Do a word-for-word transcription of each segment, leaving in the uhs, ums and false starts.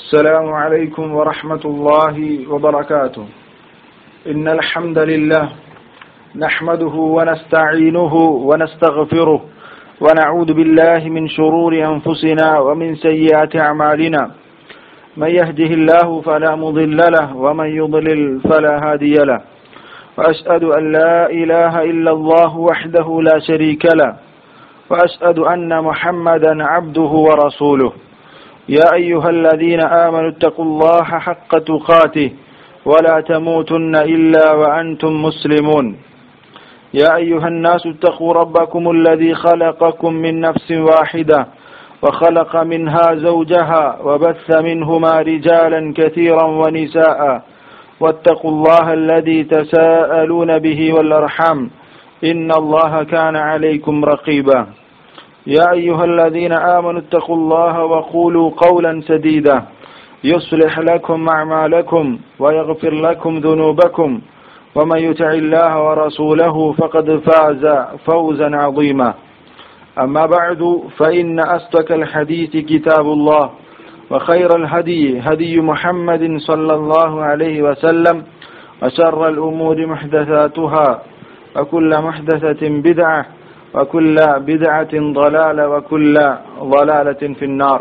السلام عليكم ورحمة الله وبركاته. إن الحمد لله نحمده ونستعينه ونستغفره ونعوذ بالله من شرور أنفسنا ومن سيئات أعمالنا. من يهده الله فلا مضل له ومن يضلل فلا هادي له. وأشهد أن لا إله إلا الله وحده لا شريك له وأشهد أن محمدا عبده ورسوله. يا أيها الذين آمنوا اتقوا الله حق تقاته ولا تموتن إلا وأنتم مسلمون. يا أيها الناس اتقوا ربكم الذي خلقكم من نفس واحدة وخلق منها زوجها وبث منهما رجالا كثيرا ونساء واتقوا الله الذي تساءلون به والأرحام إن الله كان عليكم رقيبا. يا أيها الذين آمنوا اتقوا الله وقولوا قولا سديدا يصلح لكم أعمالكم ويغفر لكم ذنوبكم ومن يطع الله ورسوله فقد فاز فوزا عظيما. أما بعد فإن أصدق الحديث كتاب الله وخير الهدي هدي محمد صلى الله عليه وسلم وشر الأمور محدثاتها وكل محدثة بدعة وكل بدعة ضلالة وكل ضلالة في النار.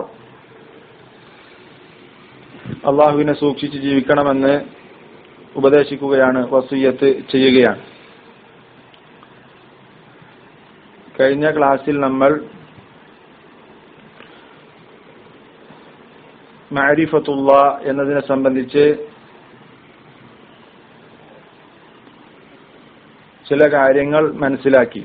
അള്ളാഹുവിനെ സൂക്ഷിച്ച് ജീവിക്കണമെന്ന് ഉപദേശിക്കുകയാണ്, വസിയ്യത്ത് ചെയ്യുകയാണ്. കഴിഞ്ഞ ക്ലാസ്സിൽ നമ്മൾ മഅരിഫത്തുല്ലാഹ് എന്നതിനെ സംബന്ധിച്ച് ചില കാര്യങ്ങൾ മനസ്സിലാക്കി.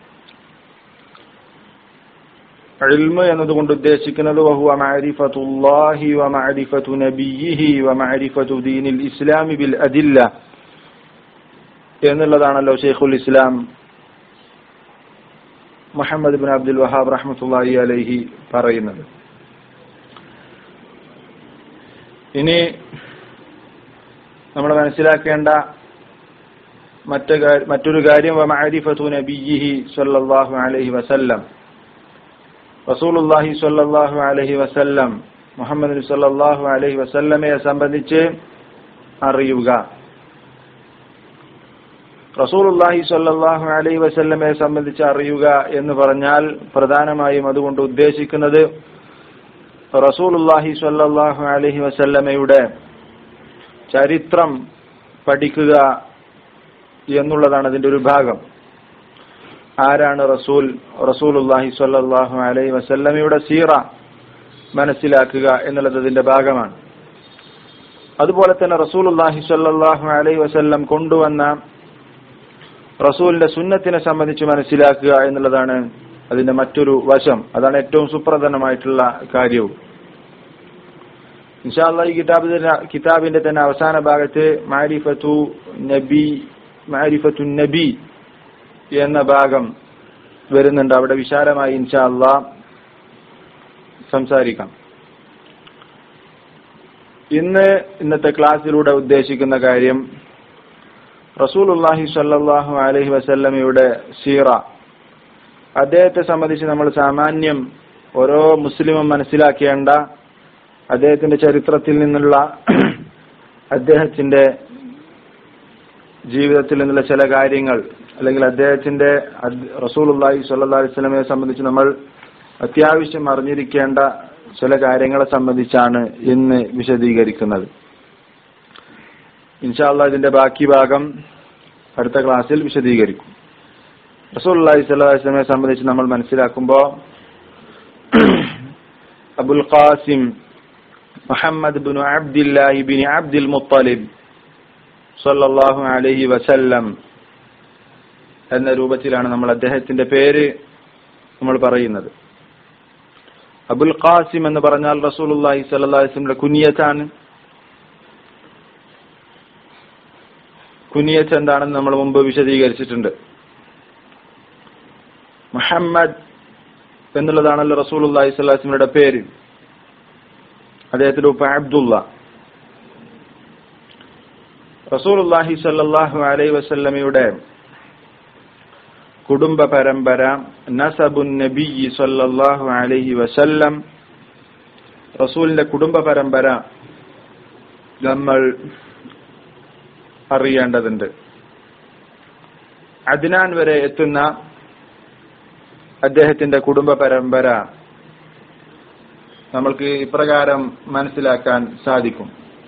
ഇൽമ് എന്നതുകൊണ്ട് ഉദ്ദേശിക്കുന്നത് വഹുവ മഅരിഫത്തുല്ലാഹി വ മഅരിഫതു നബിയിഹി വ മഅരിഫതു ദീനിൽ ഇസ്ലാമി ബിൽ അദില്ല എന്നുള്ളതാണല്ലോ ശൈഖുൽ ഇസ്ലാം മുഹമ്മദ് ഇബ്നു അബ്ദുൽ വഹാബ് റഹ്മത്തുള്ളാഹി അലൈഹി പറയുന്നത്. ഇനി നമ്മൾ മനസ്സിലാക്കേണ്ട മറ്റു മറ്റൊരു കാര്യം വ മഅരിഫതു നബിയിഹി സ്വല്ലല്ലാഹു അലൈഹി വസല്ലം, റസൂലുള്ളാഹി സ്വല്ലല്ലാഹു അലൈഹി വസല്ലം മുഹമ്മദ് സ്വല്ലല്ലാഹു അലൈഹി വസല്ലമയെ സംബന്ധിച്ച് അറിയുക. റസൂലുള്ളാഹി സ്വല്ലല്ലാഹു അലൈഹി വസല്ലമയെ സംബന്ധിച്ച് അറിയുക എന്ന് പറഞ്ഞാൽ പ്രധാനമായും അതുകൊണ്ട് ഉദ്ദേശിക്കുന്നത് റസൂലുള്ളാഹി സ്വല്ലല്ലാഹു അലൈഹി വസല്ലമയുടെ ചരിത്രം പഠിക്കുക എന്നുള്ളതാണ് അതിന്റെ ഒരു ഭാഗം. ആരാണ് റസൂൽ, റസൂലുള്ളാഹി സ്വല്ലല്ലാഹു അലൈഹി വസല്ലമയുടെ സീറ മനസ്സിലാക്കുക എന്നുള്ളത് അതിന്റെ ഭാഗമാണ്. അതുപോലെ തന്നെ റസൂലുള്ളാഹി സ്വല്ലല്ലാഹു അലൈഹി വസല്ലം കൊണ്ടുവന്ന റസൂലിന്റെ സുന്നത്തിനെ സംബന്ധിച്ച് മനസ്സിലാക്കുക എന്നുള്ളതാണ് അതിന്റെ മറ്റൊരു വശം. അതാണ് ഏറ്റവും സുപ്രധാനമായിട്ടുള്ള കാര്യവും. ഇൻഷാ അല്ലാഹ് ഈ കിതാബിന്റെ കിതാബിന്റെ തന്നെ അവസാന ഭാഗത്ത് മഅരിഫത്തു നബി മഅരിഫത്തു നബി എന്ന ഭാഗം വരുന്നുണ്ട്. അവിടെ വിശാലമായി ഇൻഷാ അല്ലാഹ് സംസാരിക്കാം. ഇന്ന് ഇന്നത്തെ ക്ലാസ്സിലൂടെ ഉദ്ദേശിക്കുന്ന കാര്യം റസൂലുള്ളാഹി സ്വല്ലല്ലാഹു അലൈഹി വസല്ലമയുടെ സീറ, അദ്ദേഹത്തെ സംബന്ധിച്ച് നമ്മൾ സാമാന്യം ഓരോ മുസ്ലിമും മനസ്സിലാക്കേണ്ട അദ്ദേഹത്തിന്റെ ചരിത്രത്തിൽ നിന്നുള്ള അദ്ദേഹത്തിന്റെ ജീവിതത്തിൽ നിന്നുള്ള ചില കാര്യങ്ങൾ, അല്ലെങ്കിൽ അദ്ദേഹത്തിന്റെ റസൂലുള്ളാഹി സ്വല്ലല്ലാഹു അലൈഹി വസല്ലമയെ സംബന്ധിച്ച് നമ്മൾ അത്യാവശ്യം അറിഞ്ഞിരിക്കേണ്ട ചില കാര്യങ്ങളെ സംബന്ധിച്ചാണ് ഇന്ന് വിശദീകരിക്കുന്നത്. ഇൻഷാ അല്ലാഹ് ഇതിന്റെ ബാക്കി ഭാഗം അടുത്ത ക്ലാസ്സിൽ വിശദീകരിക്കും. റസൂലുള്ളാഹി സ്വല്ലല്ലാഹു അലൈഹി വസല്ലമയെ സംബന്ധിച്ച് നമ്മൾ മനസ്സിലാക്കുമ്പോൾ Abul Qasim Muhammad ibn Abdillahi ibn Abdul Muttalib സ്വല്ലല്ലാഹു അലൈഹി വസല്ലം എന്ന രൂപത്തിലാണ് നമ്മൾ അദ്ദേഹത്തിന്റെ പേര് നമ്മൾ പറയുന്നത്. അബുൽ ഖാസിം എന്ന് പറഞ്ഞാൽ റസൂലുള്ളാഹി സ്വല്ലല്ലാഹു അലൈഹി വസല്ലമയുടെ കുനിയത്താണ്. കുനിയത്ത് എന്താണെന്ന് നമ്മൾ മുമ്പ് വിശദീകരിച്ചിട്ടുണ്ട്. മുഹമ്മദ് എന്നുള്ളതാണല്ലോ റസൂലുള്ളാഹി സ്വല്ലല്ലാഹു അലൈഹി വസല്ലമയുടെ പേര്. അദ്ദേഹത്തിന്റെ ഉപ്പ അബ്ദുള്ള. റസൂലുള്ളാഹി സ്വല്ലല്ലാഹു അലൈഹി വസല്ലമയുടെ കുടുംബ പരമ്പര നസബുൻ നബി സല്ലല്ലാഹു അലൈഹി വസല്ലം റസൂലിന്റെ കുടുംബ പരമ്പര നമ്മൾ അറിയേണ്ടതുണ്ട്. അദ്നാൻ വരെ എത്തുന്ന അദ്ദേഹത്തിന്റെ കുടുംബ പരമ്പര നമ്മൾക്ക് ഇപ്രകാരം മനസ്സിലാക്കാൻ സാധിക്കും.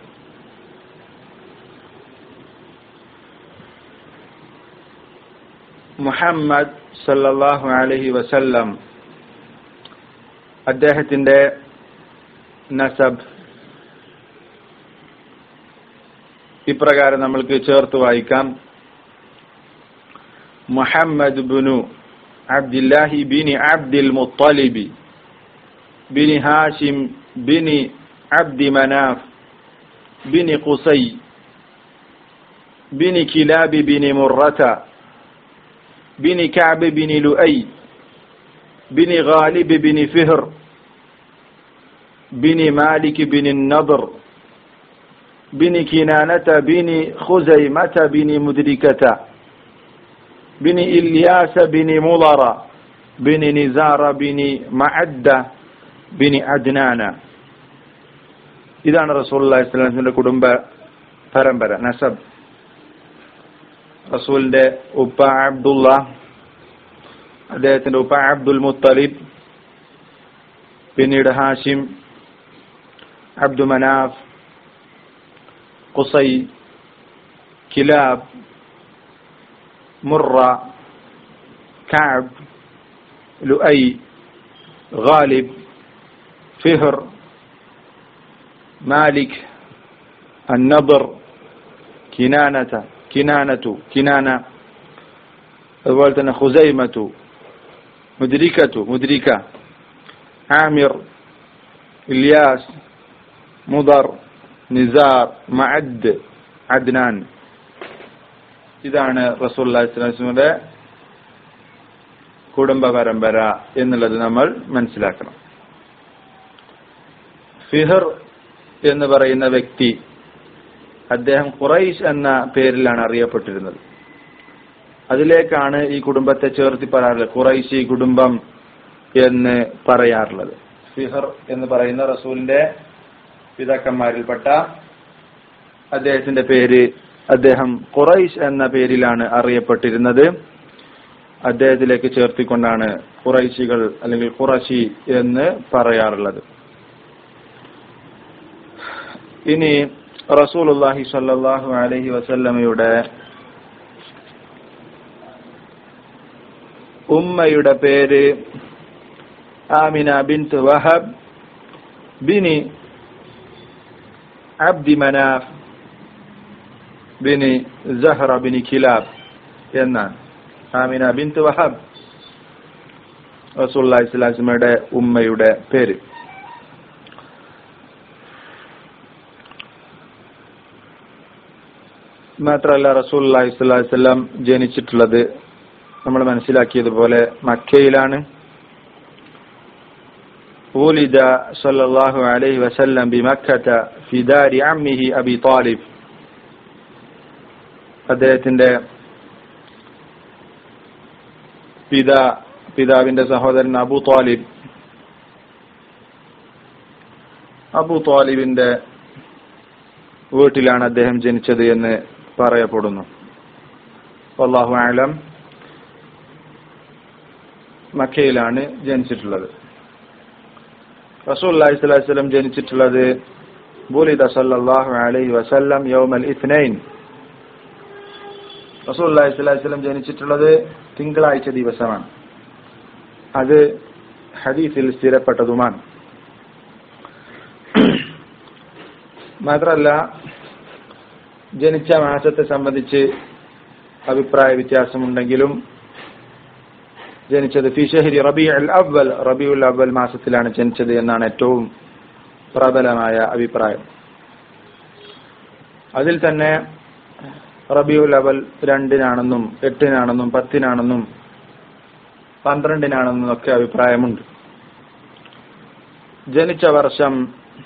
മുഹമ്മദ് സല്ലല്ലാഹു അലൈഹി വസല്ലം അദ്ദേഹത്തിന്റെ നസബ് ഇപ്രകാരം നമ്മൾക്ക് ചേർത്ത് വായിക്കാം. മുഹമ്മദ് ബിനു അബ്ദുല്ലാഹി ബിനി അബ്ദുൽ മുത്തലിബി ബിനി ഹാഷിം ബിനി അബ്ദി മനാഫ് ബിനി ഖുസൈ ബിനി കിലാബി ബിനി മുറത ബിനി കഅബ് ബിനി ലുഐ ബിനി ഗാലിബ് ബിനി ഫിഹ്ർ ബിനി മാലിക് ബിനി നദർ بن كنانة بن خزيمة بن مدركة بن إلياس بن مضر بن نزار بن معدة بن عدنان. ഇതാണ് റസൂലുള്ളാഹി സ്വല്ലല്ലാഹു അലൈഹി വസല്ലമയുടെ കുടുംബ പരമ്പര, നസബ്. റസൂലിന്റെ ഉപ്പ അബ്ദുള്ള, അദ്ദേഹത്തിന്റെ ഉപ്പ അബ്ദുൽ മുത്തലിബ്, പിന്നീട് Hashim, Abdu Manaf, Qusai, Kilab, Murra, Kaab, Luayy, Ghalib, ഫിഹ്ർ, Malik, അന്നദർ, കിനാനത കിനാനതു Kinana, അതുപോലെ തന്നെ ഖുസൈമതു, മുദ്രികതു മുദ്രിക, ആമിർ, ഇല്യാസ്, മുദർ, നിസാർ, മഅദ്, അദ്നാൻ. ഇതാണ് റസൂലുള്ളാഹി സ്വല്ലല്ലാഹു അലൈഹി വസല്ലമയുടെ കുടുംബ പരമ്പര എന്നുള്ളത് നമ്മൾ മനസ്സിലാക്കണം. ഫിഹർ എന്ന് പറയുന്ന വ്യക്തി അദ്ദേഹം ഖുറൈശ് എന്ന പേരിലാണ് അറിയപ്പെട്ടിരുന്നത്. അതിലേക്കാണ് ഈ കുടുംബത്തെ ചേർത്തി പറയാറുള്ളത്, ഖുറൈശി കുടുംബം എന്ന് പറയാറുള്ളത്. ഫിഹർ എന്ന് പറയുന്ന റസൂലിന്റെ പിതാക്കന്മാരിൽപ്പെട്ട അദ്ദേഹത്തിന്റെ പേര്, അദ്ദേഹം ഖുറൈശ് എന്ന പേരിലാണ് അറിയപ്പെട്ടിരുന്നത്. അദ്ദേഹത്തിലേക്ക് ചേർത്തിക്കൊണ്ടാണ് ഖുറൈശികൾ അല്ലെങ്കിൽ ഖുറശി എന്ന് പറയാറുള്ളത്. ഇനി റസൂലുള്ളാഹി സ്വല്ലല്ലാഹു അലൈഹി വസല്ലമയുടെ ഉമ്മയുടെ പേര് ആമിന ബിൻത് വഹബ് ബിനി അബ്ദി മനാഫ് ബിനി സഹ്റ ബിനി കിലാബ് എന്നാണ്. ആമിന ബിൻത് വഹബ് റസൂലുള്ളാഹി സ്വല്ലല്ലാഹു അലൈഹി വസല്ലമയുടെ ഉമ്മയുടെ പേര്. മാത്രമല്ല റസൂലുള്ളാഹി സ്വല്ലല്ലാഹു അലൈഹി വസല്ലം ജനിച്ചിട്ടുള്ളത് നമ്മൾ മനസ്സിലാക്കിയതുപോലെ മക്കയിലാണ്. ولد صلى الله عليه وسلم بمكة في دار عمه أبي طالب. അദ്ദേഹത്തിന്റെ പിതാ പിതാവിന്റെ സഹോദരൻ അബൂ ത്വാലിബ് അബൂ ത്വാലിബിന്റെ വീട്ടിലാണ് അദ്ദേഹം ജനിച്ചത് എന്ന് പറയപ്പെടുന്നു. വല്ലാഹു അഅലം, മക്കയിലാണ് ജനിച്ചിട്ടുള്ളത്. റസൂലുള്ളാഹി സ്വല്ലല്ലാഹു അലൈഹി വസല്ലം ജനിച്ചിട്ടുള്ളത് ബുലിദ സല്ലല്ലാഹു അലൈഹി വസല്ലം യൗമൽ ഇത്നൈൻ. റസൂലുള്ളാഹി സ്വല്ലല്ലാഹു അലൈഹി വസല്ലം ജനിച്ചിട്ടുള്ളത് തിങ്കളാഴ്ച ദിവസമാണ്. അത് ഹദീസിൽ സ്ഥിരപ്പെട്ടതുമാണ്. മാത്രമല്ല ജനിച്ച മാസത്തെ സംബന്ധിച്ച് അഭിപ്രായ വ്യത്യാസമുണ്ടെങ്കിലും ജനിച്ചത് ഫി ഷഹ്രി റബീഉൽ അവ്വൽ, റബീഉൽ അവ്വൽ മാസത്തിലാണ് ജനിച്ചത് എന്നാണ് ഏറ്റവും പ്രബലമായ അഭിപ്രായം. അതിൽ തന്നെ റബീഉൽ അവ്വൽ രണ്ടിനാണെന്നും എട്ടിനാണെന്നും പത്തിനാണെന്നും പന്ത്രണ്ടിനാണെന്നും ഒക്കെ അഭിപ്രായമുണ്ട്. ജനിച്ച വർഷം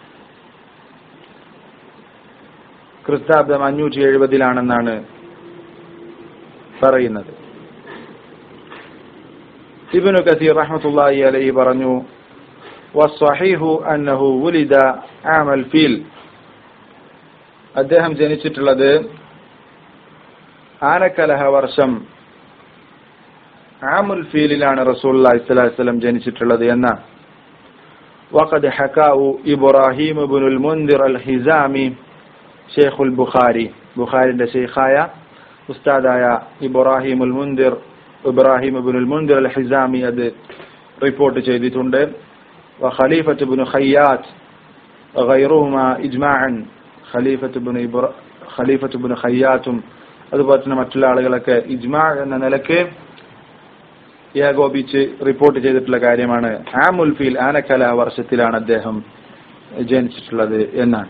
ക്രിസ്താബ്ദം അഞ്ഞൂറ്റി എഴുപതിലാണെന്നാണ് പറയുന്നത്. ഇബ്നു കസീർ റഹ്മത്തുള്ളാഹി അലൈഹി പറഞ്ഞു, വസ്സഹീഹു അന്നഹു വുലിദ ആമൽ ഫീൽ. അദ്ദേഹം ജനിച്ചിട്ടുള്ളത് ആനക്കലഹ വർഷം ആമുൽ ഫീലിലാണ് റസൂലുള്ളാഹി സ്വല്ലല്ലാഹു അലൈഹി വസല്ലം ജനിച്ചിട്ടുള്ളത് എന്നാണ്. വഖദ് ഹകാഉ ഇബ്രാഹിം ഇബ്നുൽ മുൻദിർ അൽ ഹിസാമി ഷെയ്ഖുൽ ബുഖാരി, ബുഖാരിന്റെ ഷെയ്ഖായ ഉസ്താദായ ഇബ്രാഹിമുൽ മുൻദിർ ഇബ്രാഹിം ഇബ്നുൽ മുൻദിർ അൽ ഹിസാമി അത് റിപ്പോർട്ട് ചെയ്തിട്ടുണ്ട്. വഖലീഫത്ത് ഇബ്നു ഖയ്യാത്ത് വഗൈറുഹുമാ ഇജ്മാഅൻ, ഖലീഫത്ത് ഇബ്നു ഇബ്ര ഖലീഫത്ത് ഇബ്നു ഖയ്യാത്തും അതുപോലെ തന്നെ മറ്റുള്ള ആളുകളൊക്കെ ഇജ്മാ എന്ന നിലയ്ക്ക് ഏകോപിച്ച് റിപ്പോർട്ട് ചെയ്തിട്ടുള്ള കാര്യമാണ്. ആമുൽ ഫീൽ ആനക്കല വർഷത്തിലാണ് അദ്ദേഹം ജനിച്ചിട്ടുള്ളത് എന്നാണ്.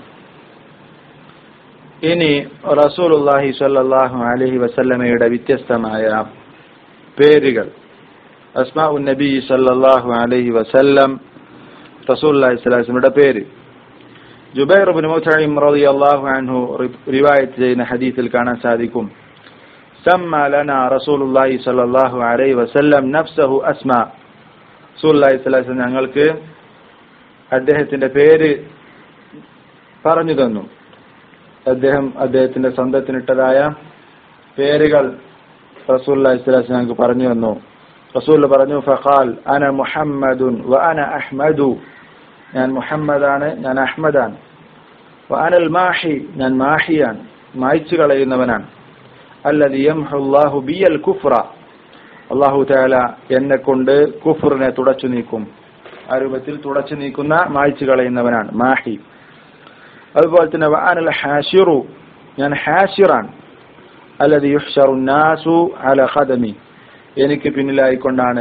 ഇനി റസൂലുള്ളാഹി സ്വല്ലല്ലാഹു അലൈഹി വസല്ലമയുടെ വ്യത്യസ്തമായ പേരുകൾ. അസ്മാഉൻ നബി സ്വല്ലല്ലാഹു അലൈഹി വസല്ലം, റസൂലുള്ളാഹി സ്വല്ലല്ലാഹു അലൈഹി വസല്ലമയുടെ പേര്. ജുബൈർ ഇബ്നു മുത്ഇം റളിയല്ലാഹു അൻഹു റിവായത്ത് ചെയ്യുന്ന ഹദീസിൽ കാണാൻ സാധിക്കും, സമ്മ ലനാ റസൂലുള്ളാഹി സ്വല്ലല്ലാഹു അലൈഹി വസല്ലം നഫ്സഹു അസ്മാ. റസൂലുള്ളാഹി സ്വല്ലല്ലാഹു അലൈഹി വസല്ലം ഞങ്ങൾക്ക് അദ്ദേഹത്തിന്റെ പേര് പറഞ്ഞു തന്നു. അദ്ദേഹം അദ്ദേഹത്തിന്റെ സ്വന്തത്തിനിട്ടതായ പേരുകൾ റസൂലുള്ളാഹി സ്വല്ലല്ലാഹു അലൈഹി വസല്ലം ഞങ്ങൾക്ക് പറഞ്ഞു തന്നു. റസൂൽ പറഞ്ഞു, ഫഖാൽ അന മുഹമ്മദുൻ വ അന അഹ്മദു, ഞാൻ മുഹമ്മദാണ്, ഞാൻ അഹ്മദാണ്. വ അനൽ മാഹി, ഞാൻ മാഹിയാണ്, മായ്ച്ചു കളയുന്നവനാണ്. അല്ലദി യംഹുല്ലാഹു ബിയൽ കുഫ്ര, അല്ലാഹു തആല എന്നെ കൊണ്ട് കുഫ്റിനെ തുടച്ചു നീക്കും, ആ രൂപത്തിൽ തുടച്ചു നീക്കുന്ന മായ്ച്ചു കളയുന്നവനാണ് മാഹി. അതുപോലെ തന്നെ വ അനൽ ഹാശിറു, ഞാൻ ഹാശിറാണ്. അല്ലദി യുഹ്ശറു നാസു അല ഖദമി, എനിക്ക് പിന്നിലായിക്കൊണ്ടാണ്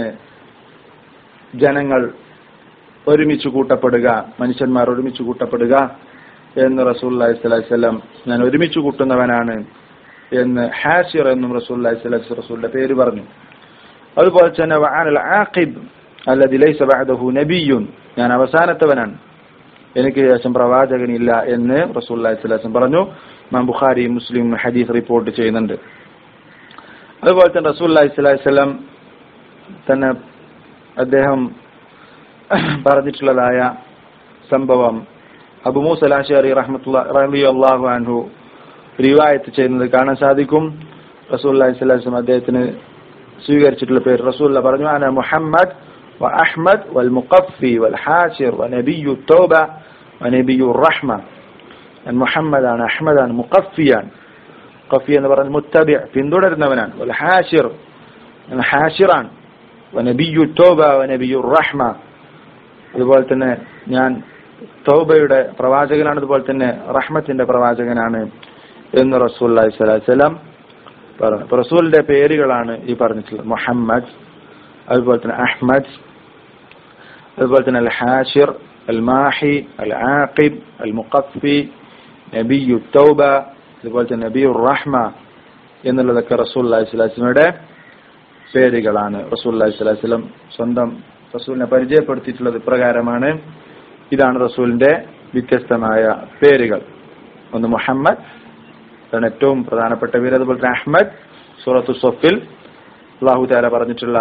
ജനങ്ങൾ ഒരുമിച്ച് കൂട്ടപ്പെടുക, മനുഷ്യന്മാർ ഒരുമിച്ച് കൂട്ടപ്പെടുക എന്ന് റസൂലുള്ളാഹി സ്വല്ലല്ലാഹു അലൈഹി വസല്ലം, ഞാൻ ഒരുമിച്ച് കൂട്ടുന്നവനാണ് എന്ന് ഹാശിർ എന്നും റസൂലുള്ളാഹി സ്വല്ലല്ലാഹു അലൈഹി വസല്ലം റസൂലിന്റെ പേര് പറഞ്ഞു. അതുപോലെ തന്നെ വഅനൽ ആഖിബ് അല്ലദി ലൈസ ബഅദഹു നബിയ്യുൻ, ഞാൻ അവസാനത്തവനാണ്, എനിക്ക് ശേഷം പ്രവാചകനില്ല എന്ന് റസൂലുള്ളാഹി സ്വല്ലല്ലാഹു അലൈഹി വസല്ലം പറഞ്ഞു. ഇമാം ബുഖാരി മുസ്ലിം ഹദീസ് റിപ്പോർട്ട് ചെയ്യുന്നുണ്ട്. അതുപോലെ തന്നെ റസൂലുള്ളാഹി സ്വല്ലല്ലാഹു അലൈഹി വസല്ലം തന്നെ അദ്ദേഹം പറഞ്ഞിട്ടുള്ളതായ സംഭവം അബൂ മൂസ അൽ അശ്അരി റഹ്മത്തുള്ളാഹി റളിയല്ലാഹു അൻഹു റിവായത്ത് ചെയ്യുന്നത് കാണാൻ സാധിക്കും. റസൂലുള്ളാഹി സ്വല്ലല്ലാഹു അലൈഹി വസല്ലം അദ്ദേഹത്തിന് സ്വീകരിച്ചിട്ടുള്ള പേര് റസൂലുള്ള പറഞ്ഞു, അന മുഹമ്മദ് വ അഹ്മദ് വൽ മുഖഫി വൽ ഹാശിർ വ നബിയ്യു തൗബ വ നബിയ്യു റഹ്മ. ഞാൻ മുഹമ്മദാണ്, അഹ്മദാണ്, മുഖഫിയാണ്, മുഖഫി എന്ന് പറഞ്ഞ മുത്തബിഅ, പിന്തുടരുന്നവനാണ്. വൽ ഹാശിർ, ഞാൻ ഹാശിറാണ്. വ നബിയ്യു തൗബ വ നബിയ്യു റഹ്മ, അതുപോലെ തന്നെ ഞാൻ തൗബയുടെ പ്രവാചകനാണ്, അതുപോലെ തന്നെ റഹ്മത്തിന്റെ പ്രവാചകനാണ് എന്ന് റസൂലുള്ളാഹി സ്വല്ലല്ലാഹു അലൈഹി വസല്ലം പറഞ്ഞു. അപ്പോൾ റസൂലിന്റെ പേരുകളാണ് ഈ പറഞ്ഞിട്ടുള്ളത്. മുഹമ്മദ്, അതുപോലെ തന്നെ അഹ്മദ്, അതുപോലെ തന്നെ അൽ ഹാശിർ, അൽ മാഹി, അൽ ആഖിബ്, അൽ മുഖഫി, നബിയ്യു തൗബ, അതുപോലെ തന്നെ നബിയ്യു റഹ്മ എന്നുള്ളതൊക്കെ റസൂലുള്ളാഹി സ്വല്ലല്ലാഹു അലൈഹി വസല്ലമയുടെ പേരുകളാണ്. റസൂലുള്ളാഹി സ്വല്ലല്ലാഹു അലൈഹി വസല്ലം സ്വന്തം റസൂലിനെ പരിചയപ്പെടുത്തിയിട്ടുള്ളത് ഇപ്രകാരമാണ്. ഇതാണ് റസൂലിന്റെ വ്യത്യസ്തമായ പേരുകൾ. ഒന്ന് മുഹമ്മദ്, അതാണ് ഏറ്റവും പ്രധാനപ്പെട്ട പേര്. അതുപോലെ തന്നെ അഹ്മദ്, സൂറത്തു സ്വഫിൽ അല്ലാഹു തആല പറഞ്ഞിട്ടുള്ള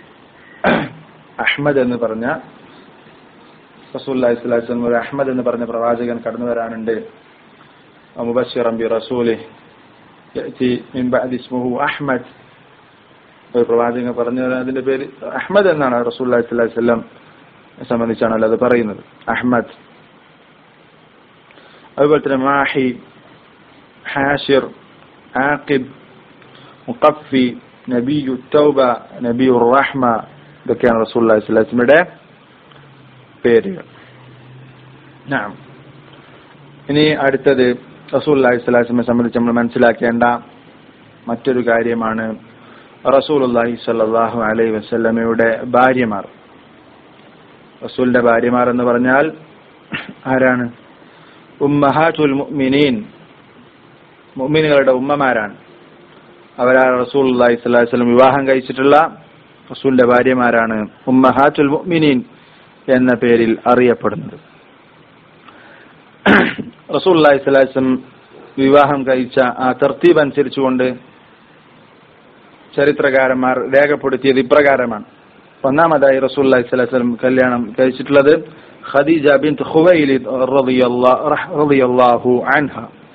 അഹ്മദ് എന്ന് പറഞ്ഞ റസൂലുള്ളാഹി സ്വല്ലല്ലാഹു അലൈഹി വസല്ലം അഹ്മദ് എന്ന് പറഞ്ഞ പ്രവാചകൻ കടന്നു വരാനുണ്ട്. മുബശ്ശിറൻ ബി റസൂലിഹി യഅതി മിൻ ബഅദി ഇസ്മുഹു അഹ്മദ്, ഒരു പ്രവാചകൻ പറഞ്ഞു അതിന്റെ പേര് അഹ്മദ് എന്നാണ്. റസൂലുള്ളാഹി സ്വല്ലല്ലാഹു അലൈഹി വസല്ലം സംബന്ധിച്ചാണല്ലോ അത് പറയുന്നത്, അഹ്മദ്. അതുപോലെ തന്നെ മാഹി, ഹാശിർ, ആഖിബ്, മുഖഫി, നബിയ്യു തൗബ, നബിയ്യു റഹ്മ, ഇതൊക്കെയാണ് റസൂലുള്ളാഹി സ്വല്ലല്ലാഹു അലൈഹി വസല്ലമയുടെ പേരുകൾ. നഅം. ഇനി അടുത്തത് റസൂലുള്ളാഹി സ്വല്ലല്ലാഹു അലൈഹി വസല്ലമയെ സംബന്ധിച്ച് നമ്മൾ മനസ്സിലാക്കേണ്ട മറ്റൊരു കാര്യമാണ് റസൂലുള്ളാഹി സ്വല്ലല്ലാഹു അലൈഹി വസല്ലമയുടെ ഭാര്യമാർ. റസൂലിന്റെ ഭാര്യമാർ എന്ന് പറഞ്ഞാൽ ആരാണ്? ഉമ്മഹാത്തുൽ മുഅ്മിനീൻ, മുഅ്മിനുകളുടെ ഉമ്മമാരാണ്. അവരാണ് റസൂലുള്ളാഹി സ്വല്ലല്ലാഹു അലൈഹി വസല്ലം വിവാഹം കഴിച്ചിട്ടുള്ള റസൂലിന്റെ ഭാര്യമാരാണ് ഉമ്മഹാത്തുൽ മുഅ്മിനീൻ എന്ന പേരിൽ അറിയപ്പെടുന്നത്. റസൂലുള്ളാഹി സ്വല്ലല്ലാഹു അലൈഹി വസല്ലം വിവാഹം കഴിച്ച ആ തർത്തീബ് അനുസരിച്ചുകൊണ്ട് ചരിത്രകാരന്മാർ രേഖപ്പെടുത്തിയത് ഇപ്രകാരമാണ്. ഒന്നാമതായി റസൂലുള്ളാഹി സ്വല്ലല്ലാഹു അലൈഹി വസല്ലം കല്യാണം കഴിച്ചിട്ടുള്ളത് ഖദീജ ബിൻത് ഖുവൈലിദ് റളിയല്ലാഹു അൻഹ.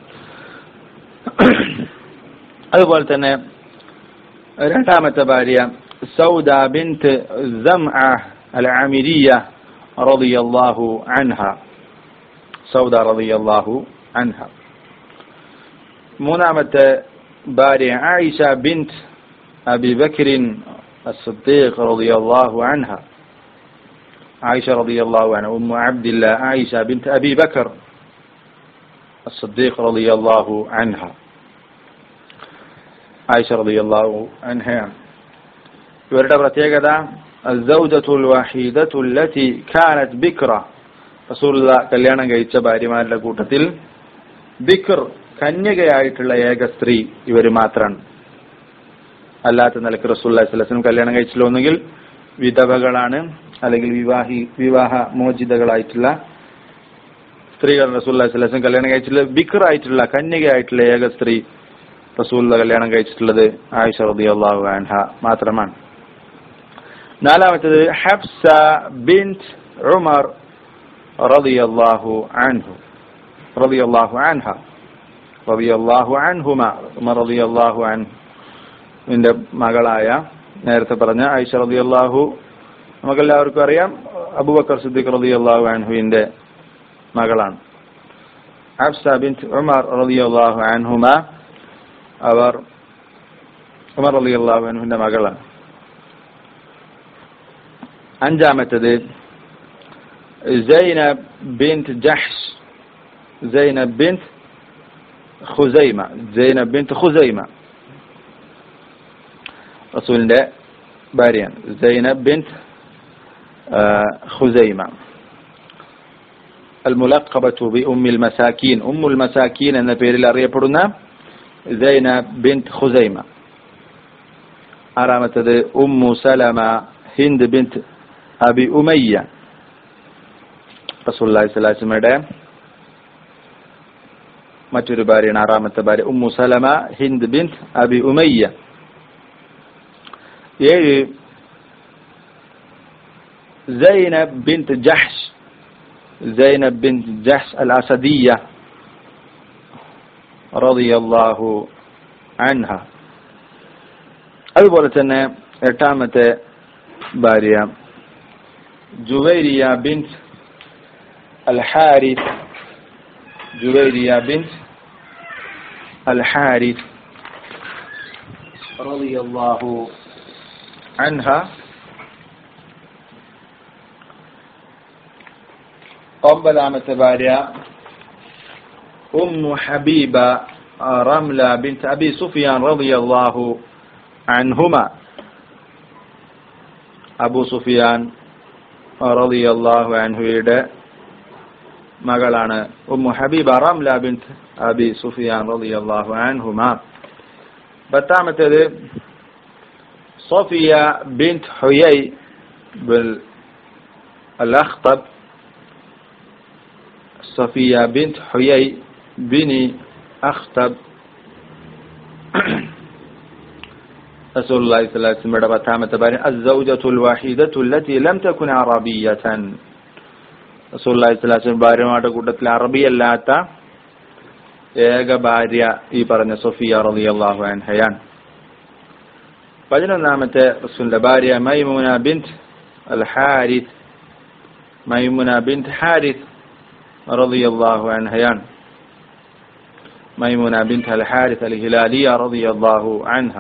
അതുപോലെ തന്നെ രണ്ടാമത്തെ ഭാര്യ സൗദ ബിൻത് സംഅ അൽ-അമിരിയ റളിയല്ലാഹു അൻഹ. സൗദ റളിയല്ലാഹു അൻഹ. മൂന്നാമത്തെ ഭാര്യ ആയിഷ ബിൻത് അബി ബക്കർ الصديق رضي الله عنها. عائشة رضي الله عنها أم عبد الله عائشة بنت أبي بكر الصديق رضي الله عنها. عائشة رضي الله عنها ഇവരുടെ പ്രത്യേകത الزوجة الوحيدة التي كانت بكرة. റസൂലുള്ള കല്യാണം കഴിച്ച ഭാര്യമാരുടെ കൂട്ടത്തിൽ ബിക്ർ കന്യകയായിട്ടുള്ള ഏക സ്ത്രീ ഇവർ മാത്രമാണ്. അല്ലാത്ത നിലക്ക് റസൂലുള്ളാഹി സ്വല്ലല്ലാഹു അലൈഹി വസല്ലം കല്യാണം കഴിച്ചില്ല. ഒന്നുകിൽ വിധവകളാണ്, അല്ലെങ്കിൽ വിവാഹി വിവാഹ മോചിതകളായിട്ടുള്ള സ്ത്രീകൾ റസൂലുള്ളാഹി സ്വല്ലല്ലാഹു അലൈഹി വസല്ലം കല്യാണം കഴിച്ചില്ല. ബിക്ർ ആയിട്ടുള്ള കന്യകയായിട്ടുള്ള ഏക സ്ത്രീ റസൂലുള്ള കല്യാണം കഴിച്ചിട്ടുള്ളത് ആയിഷ റളിയല്ലാഹു അൻഹ മാത്രമാണ്. നാലാമത്തേത് ഹഫ്സ ബിൻത് ഉമർ റളിയല്ലാഹു അൻഹു റളിയല്ലാഹു അൻഹ റളിയല്ലാഹു അൻഹുമ. ഉമർ റളിയല്ലാഹു അൻഹു ന്റെ മകളായ നേരത്തെ പറഞ്ഞ ആയിഷ റളിയല്ലാഹു, നമുക്കെല്ലാവർക്കും അറിയാം, അബൂബക്കർ സിദ്ദീഖ് റളിയല്ലാഹു അൻഹുവിന്റെ മകളാണ്. ഹഫ്സ ബിൻത് ഉമർ റളിയല്ലാഹു അൻഹുമ, അവർ ഉമർ റളിയല്ലാഹു അൻഹുവിന്റെ മകളാണ്. അഞ്ചാമത്തേത് സൈനബ് ബിൻത് Jahsh Zainab bint Khuzaima Zainab bint Khuzaima റസൂലിന്റെ ഭാര്യയാണ്. സൈനബ് ബിൻത് ഖുസൈമ അൽ-മുലഖബതു ബി ഉമ്മിൽ മസാകീൻ, ഉമ്മുൽ മസാകീൻ എന്ന പേരിൽ അറിയപ്പെടുന്ന സൈനബ് ബിൻത് ഖുസൈമ. ആറാമത്തേത് Umm Salama Hind bint Abi Umayya. റസൂലുള്ളാഹി സ്വല്ലല്ലാഹു അലൈഹി വസല്ലമയുടെ മറ്റൊരു ഭാര്യയാണ് ആറാമത്തെ ഭാര്യ Umm Salama Hind bint Abi Umayya. ഏഴ് സൈനബ് ബിൻത് ജഹ്ഷ് സൈനബ് ബിൻത് ജഹ്ഷ് അൽ അസദിയ റളിയല്ലാഹു അൻഹ. അതുപോലെ തന്നെ എട്ടാമത്തെ ഭാര്യ ജുവൈരിയ ബിൻത് അൽ ഹാരിസ് ജുവൈരിയ ബിൻത് അൽ ഹാരിസ് റളിയല്ലാഹു അൻഹ. ഒമ്പതാമത്തെ ഭാര്യ ഉമ്മു ഹബീബ റംല ബിൻത് അബി സുഫിയാൻ റളിയല്ലാഹു അൻഹുമ. അബൂ സുഫിയാൻ റളിയല്ലാഹു അൻഹുയുടെ മകളാണ് ഉമ്മു ഹബീബ റംല ബിൻത് അബി സുഫിയാൻ റളിയല്ലാഹു അൻഹുമ. പത്താമത്തേത് സഫിയ ബിൻത് ഹുയൈ ബിൽ അൽ-അഖ്തബ് സഫിയ ബിൻത് ഹുയൈ ബിനി അഖ്തബ് റസൂലുള്ളാഹി സ്വല്ലല്ലാഹു അലൈഹി വസല്ലമയുടെ പത്താമത്തെ ഭാര്യ അസ്സൗജത്തുൽ വഹീദത്തു അല്ലതി ലം തകുൻ അറബിയ്യതൻ. റസൂലുള്ളാഹി സ്വല്ലല്ലാഹു അലൈഹി വസല്ലം ഭാര്യമാരുടെ കൂട്ടത്തിൽ അറബിയല്ലാത്ത ഏക ഭാര്യ ഈ പറഞ്ഞ സഫിയ റളിയല്ലാഹു അൻഹയാണ്. പതിനൊന്നാമത്തെ റസൂലിന്റെ ഭാര്യ മൈമൂന ബിൻത് അൽ ഹാരിസ് മൈമൂന ബിൻത് ഹാരിസ് റളിയല്ലാഹു അൻഹയാണ്. മൈമൂന ബിൻത് അൽ ഹാരിസ് അൽ ഹിലാലിയ റളിയല്ലാഹു അൻഹ.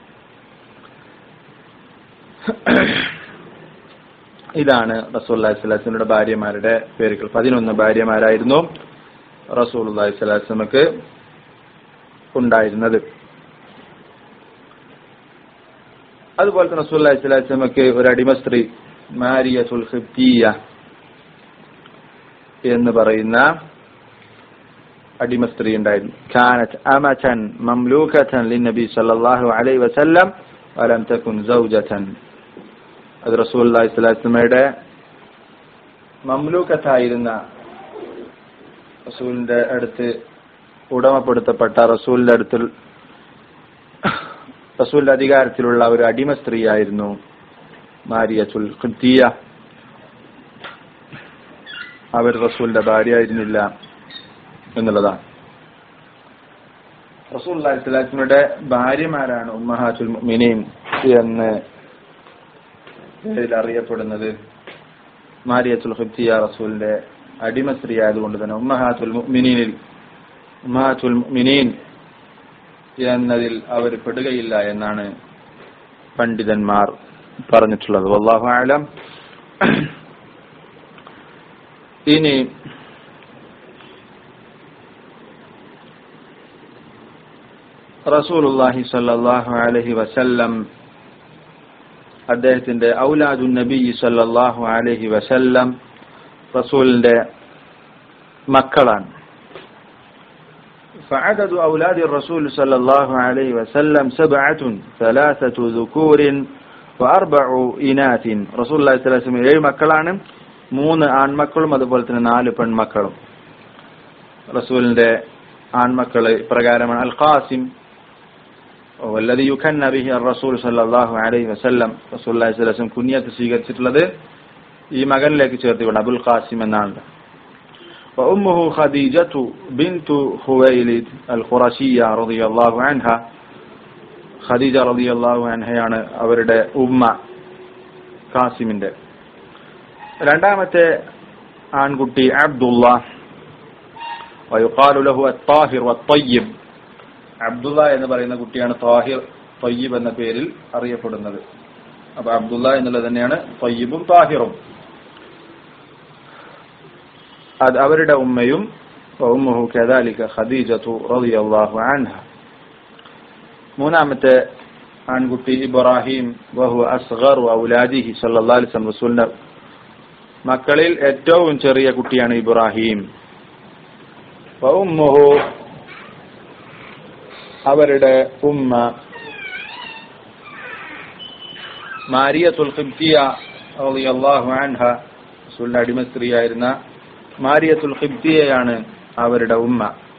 ഇതാണ് റസൂലുള്ളാഹി സ്വല്ലല്ലാഹു അലൈഹി വസല്ലമയുടെ ഭാര്യമാരുടെ പേരുകൾ. പതിനൊന്ന് ഭാര്യമാരായിരുന്നു റസൂലുള്ളാഹി സ്വല്ലല്ലാഹു അലൈഹി വസല്ലമക്ക് ഉണ്ടായിരുന്നത്. അതുപോലെ തന്നെ റസൂലുള്ളാഹി സ്വല്ലല്ലാഹു അലൈഹി വസല്ലമക്ക് ഒരു അടിമ സ്ത്രീ മാരിയത്തുൽ ഖിബ്തിയ എന്ന് പറയുന്ന അടിമ സ്ത്രീ ഉണ്ടായിരുന്നു. കാനത് അമതൻ മംലൂകതൻ ലിന്നബി സല്ലല്ലാഹു അലൈഹി വസല്ലം വലം തകുൻ സൗജതൻ. അത് റസൂലുള്ളാഹി സ്വല്ലല്ലാഹു അലൈഹി വസല്ലമയുടെ മംലൂകത്തായിരുന്ന, റസൂലിന്റെ അടുത്ത് ഉടമപ്പെടുത്തപ്പെട്ട, റസൂലിന്റെ അടുത്ത് റസൂലിന്റെ അധികാരത്തിലുള്ള ഒരു അടിമ സ്ത്രീയായിരുന്നു മാരിയത്തുൽ ഖിബ്തിയ. അവർ റസൂലിന്റെ ഭാര്യ ആയിരുന്നില്ല എന്നുള്ളതാണ്. റസൂലുള്ളാഹി സ്വല്ലല്ലാഹു അലൈഹി വസല്ലമയുടെ ഭാര്യമാരാണ് ഉമ്മഹാത്തുൽ മുഅ്മിനീൻ എന്ന് അറിയപ്പെടുന്നത്. മാരിയത്തുൽ ഖിബ്തിയ റസൂലിന്റെ അടിമ സ്ത്രീ ആയതുകൊണ്ട് തന്നെ ഉമ്മഹാത്തുൽ മുഅ്മിനീനിൽ ഉമ്മഹാത്തുൽ മുഅ്മിനീൻ എന്നതിൽ അവർ പെടുകയില്ല എന്നാണ് പണ്ഡിതന്മാർ പറഞ്ഞിട്ടുള്ളത്. വല്ലാഹു അഅലം. ഇനി റസൂലുള്ളാഹി സ്വല്ലല്ലാഹു അലൈഹി വസല്ലം അദ്ദേഹത്തിന്റെ ഔലാദുൻ നബി സ്വല്ലല്ലാഹു അലൈഹി വസല്ലം റസൂലിന്റെ മക്കളാണ്. فعدد أولاد الرسول صلى الله عليه وسلم سبعة ثلاثة ذكور وأربع إناث. رسول الله صلى الله عليه وسلم ഏഴ് മക്കളാണ്, മൂന്ന് ആൺമക്കളും അതുപോലെ തന്നെ നാല് പെൺമക്കളും. റസൂലിന്റെ ആൺമക്കള് പ്രകാരമാണ് അൽ ഖാസിം والذي يكنى به الرسول صلى الله عليه وسلم. റസൂൽ സ്വല്ലല്ലാഹു അലൈഹി വസല്ലം കുനിയത്ത് സ്വീകരിച്ചിട്ടുള്ളത് ഈ മകനിലേക്ക് ചേർത്തുകൊണ്ട് അബുൽ ഖാസിം എന്നാണ്. وأمه خديجة بنت خويلد القرشية رضي الله عنها. ഖദീജ റളിയല്ലാഹു അൻഹയാണ് അവരുടെ ഉമ്മ ഖാസിമിന്റെ. രണ്ടാമത്തെ ആൺകുട്ടി അബ്ദുള്ള ويقال له الطاهر والطيب. അബ്ദുള്ള എന്ന് പറയുന്ന കുട്ടിയാണ് താഹിർ തയ്യിബ് എന്ന പേരിൽ അറിയപ്പെടുന്നത്. അപ്പൊ അബ്ദുള്ള എന്നുള്ളത് തന്നെയാണ് തയ്യിബും താഹിറും. അത് അവരുടെ ഉമ്മയും ഉമ്മുഹു കദാലിക ഖദീജത്തു റളിയല്ലാഹു അൻഹ. മൂന്നാമത്തെ ആൺകുട്ടി ഇബ്രാഹിം വഹു അസ്ഗറു ഔലാദിഹി സല്ലല്ലാഹു അലൈഹി വസല്ലം. റസൂലിന്റെ മക്കളിൽ ഏറ്റവും ചെറിയ കുട്ടിയാണ് ഇബ്രാഹിം. ഉമ്മുഹു അവരുടെ ഉമ്മ മാരിയത്തുൽ ഖിബ്തിയ റളിയല്ലാഹു അൻഹ. റസൂലിന്റെ അടിമ സ്ത്രീയായിരുന്ന മാരിയത്തുൽ ഖിബ്തിയയാണ് അവരുടെ ഉമ്മ.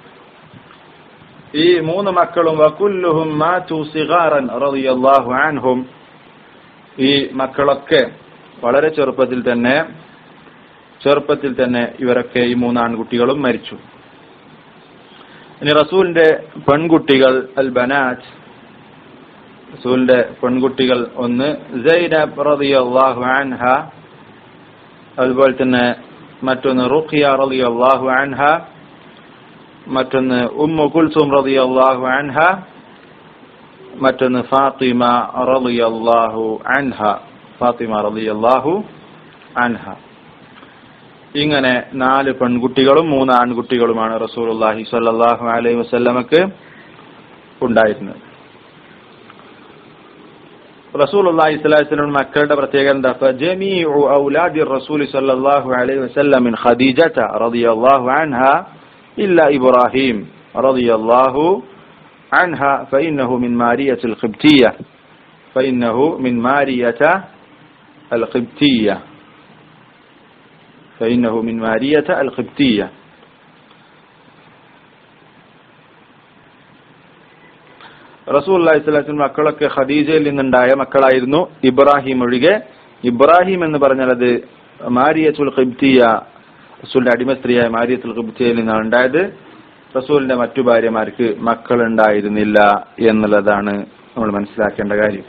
ഈ മൂന്ന് മക്കളും വകുല്ലുഹും മാതു സിഗാറൻ റളിയല്ലാഹു അൻഹും. ഈ മക്കളൊക്കെ വളരെ ചെറുപ്പത്തിൽ തന്നെ ചെറുപ്പത്തിൽ തന്നെ ഇവരൊക്കെ ഈ മൂന്ന് ആൺകുട്ടികളും മരിച്ചു. ഇനി റസൂലിന്റെ പെൺകുട്ടികൾ അൽ ബനാത്ത്. റസൂലിന്റെ പെൺകുട്ടികൾ ഒന്ന് സൈനബ് റളിയല്ലാഹു അൻഹ, അതുപോലെ തന്നെ മറ്റൊന്ന് റുഖിയ റളിയല്ലാഹു അൻഹ, മറ്റൊന്ന് ഉമ്മു കുൽസും റളിയല്ലാഹു അൻഹ, മറ്റൊന്ന് ഫാത്തിമ റളിയല്ലാഹു അൻഹ ഫാത്തിമ റളിയല്ലാഹു അൻഹ. ഇങ്ങനെ നാല് പെൺകുട്ടികളും മൂന്ന് ആൺകുട്ടികളുമാണ് റസൂലുള്ളാഹി സ്വല്ലല്ലാഹു അലൈഹി വസല്ലമക്ക് ഉണ്ടായിരുന്നത്. റസൂലുള്ളാഹി സ്വല്ലല്ലാഹു അലൈഹി വസല്ലം മക്കളുടെ പ്രത്യേകത എന്താ? ജമീഉ ഔലാദി റസൂൽ സ്വല്ലല്ലാഹു അലൈഹി വസല്ലം മിൻ ഖദീജത റളിയല്ലാഹു അൻഹ ഇല്ല ഇബ്രാഹിം റളിയല്ലാഹു അൻഹ ഫഇന്നഹു മിൻ മാരിയത്തിൽ ഖിബ്തിയ്യ ഫഇന്നഹു മിൻ മാരിയത അൽ ഖിബ്തിയ്യ ഫഇന്നഹു മിൻ മാരിയത അൽ ഖിബ്തിയ്യ. റസൂലുള്ളാഹി സ്വല്ലല്ലാഹു അലൈഹി വസല്ലം മക്കളൊക്കെ ഖദീജയിൽ നിന്നുണ്ടായ മക്കളായിരുന്നു, ഇബ്രാഹിം ഒഴികെ. ഇബ്രാഹിം എന്ന് പറഞ്ഞാൽ അത് മാരിയത്തുൽ ഖിബ്തിയ്യ, റസൂലിന്റെ അടിമ സ്ത്രീയായ മാരിയത്തുൽ ഖിബ്തിയ്യയിൽ നിന്നാണ് ഉണ്ടായത്. റസൂലിന്റെ മറ്റു ഭാര്യമാർക്ക് മക്കൾ ഉണ്ടായിരുന്നില്ല എന്നുള്ളതാണ് നമ്മൾ മനസ്സിലാക്കേണ്ട കാര്യം.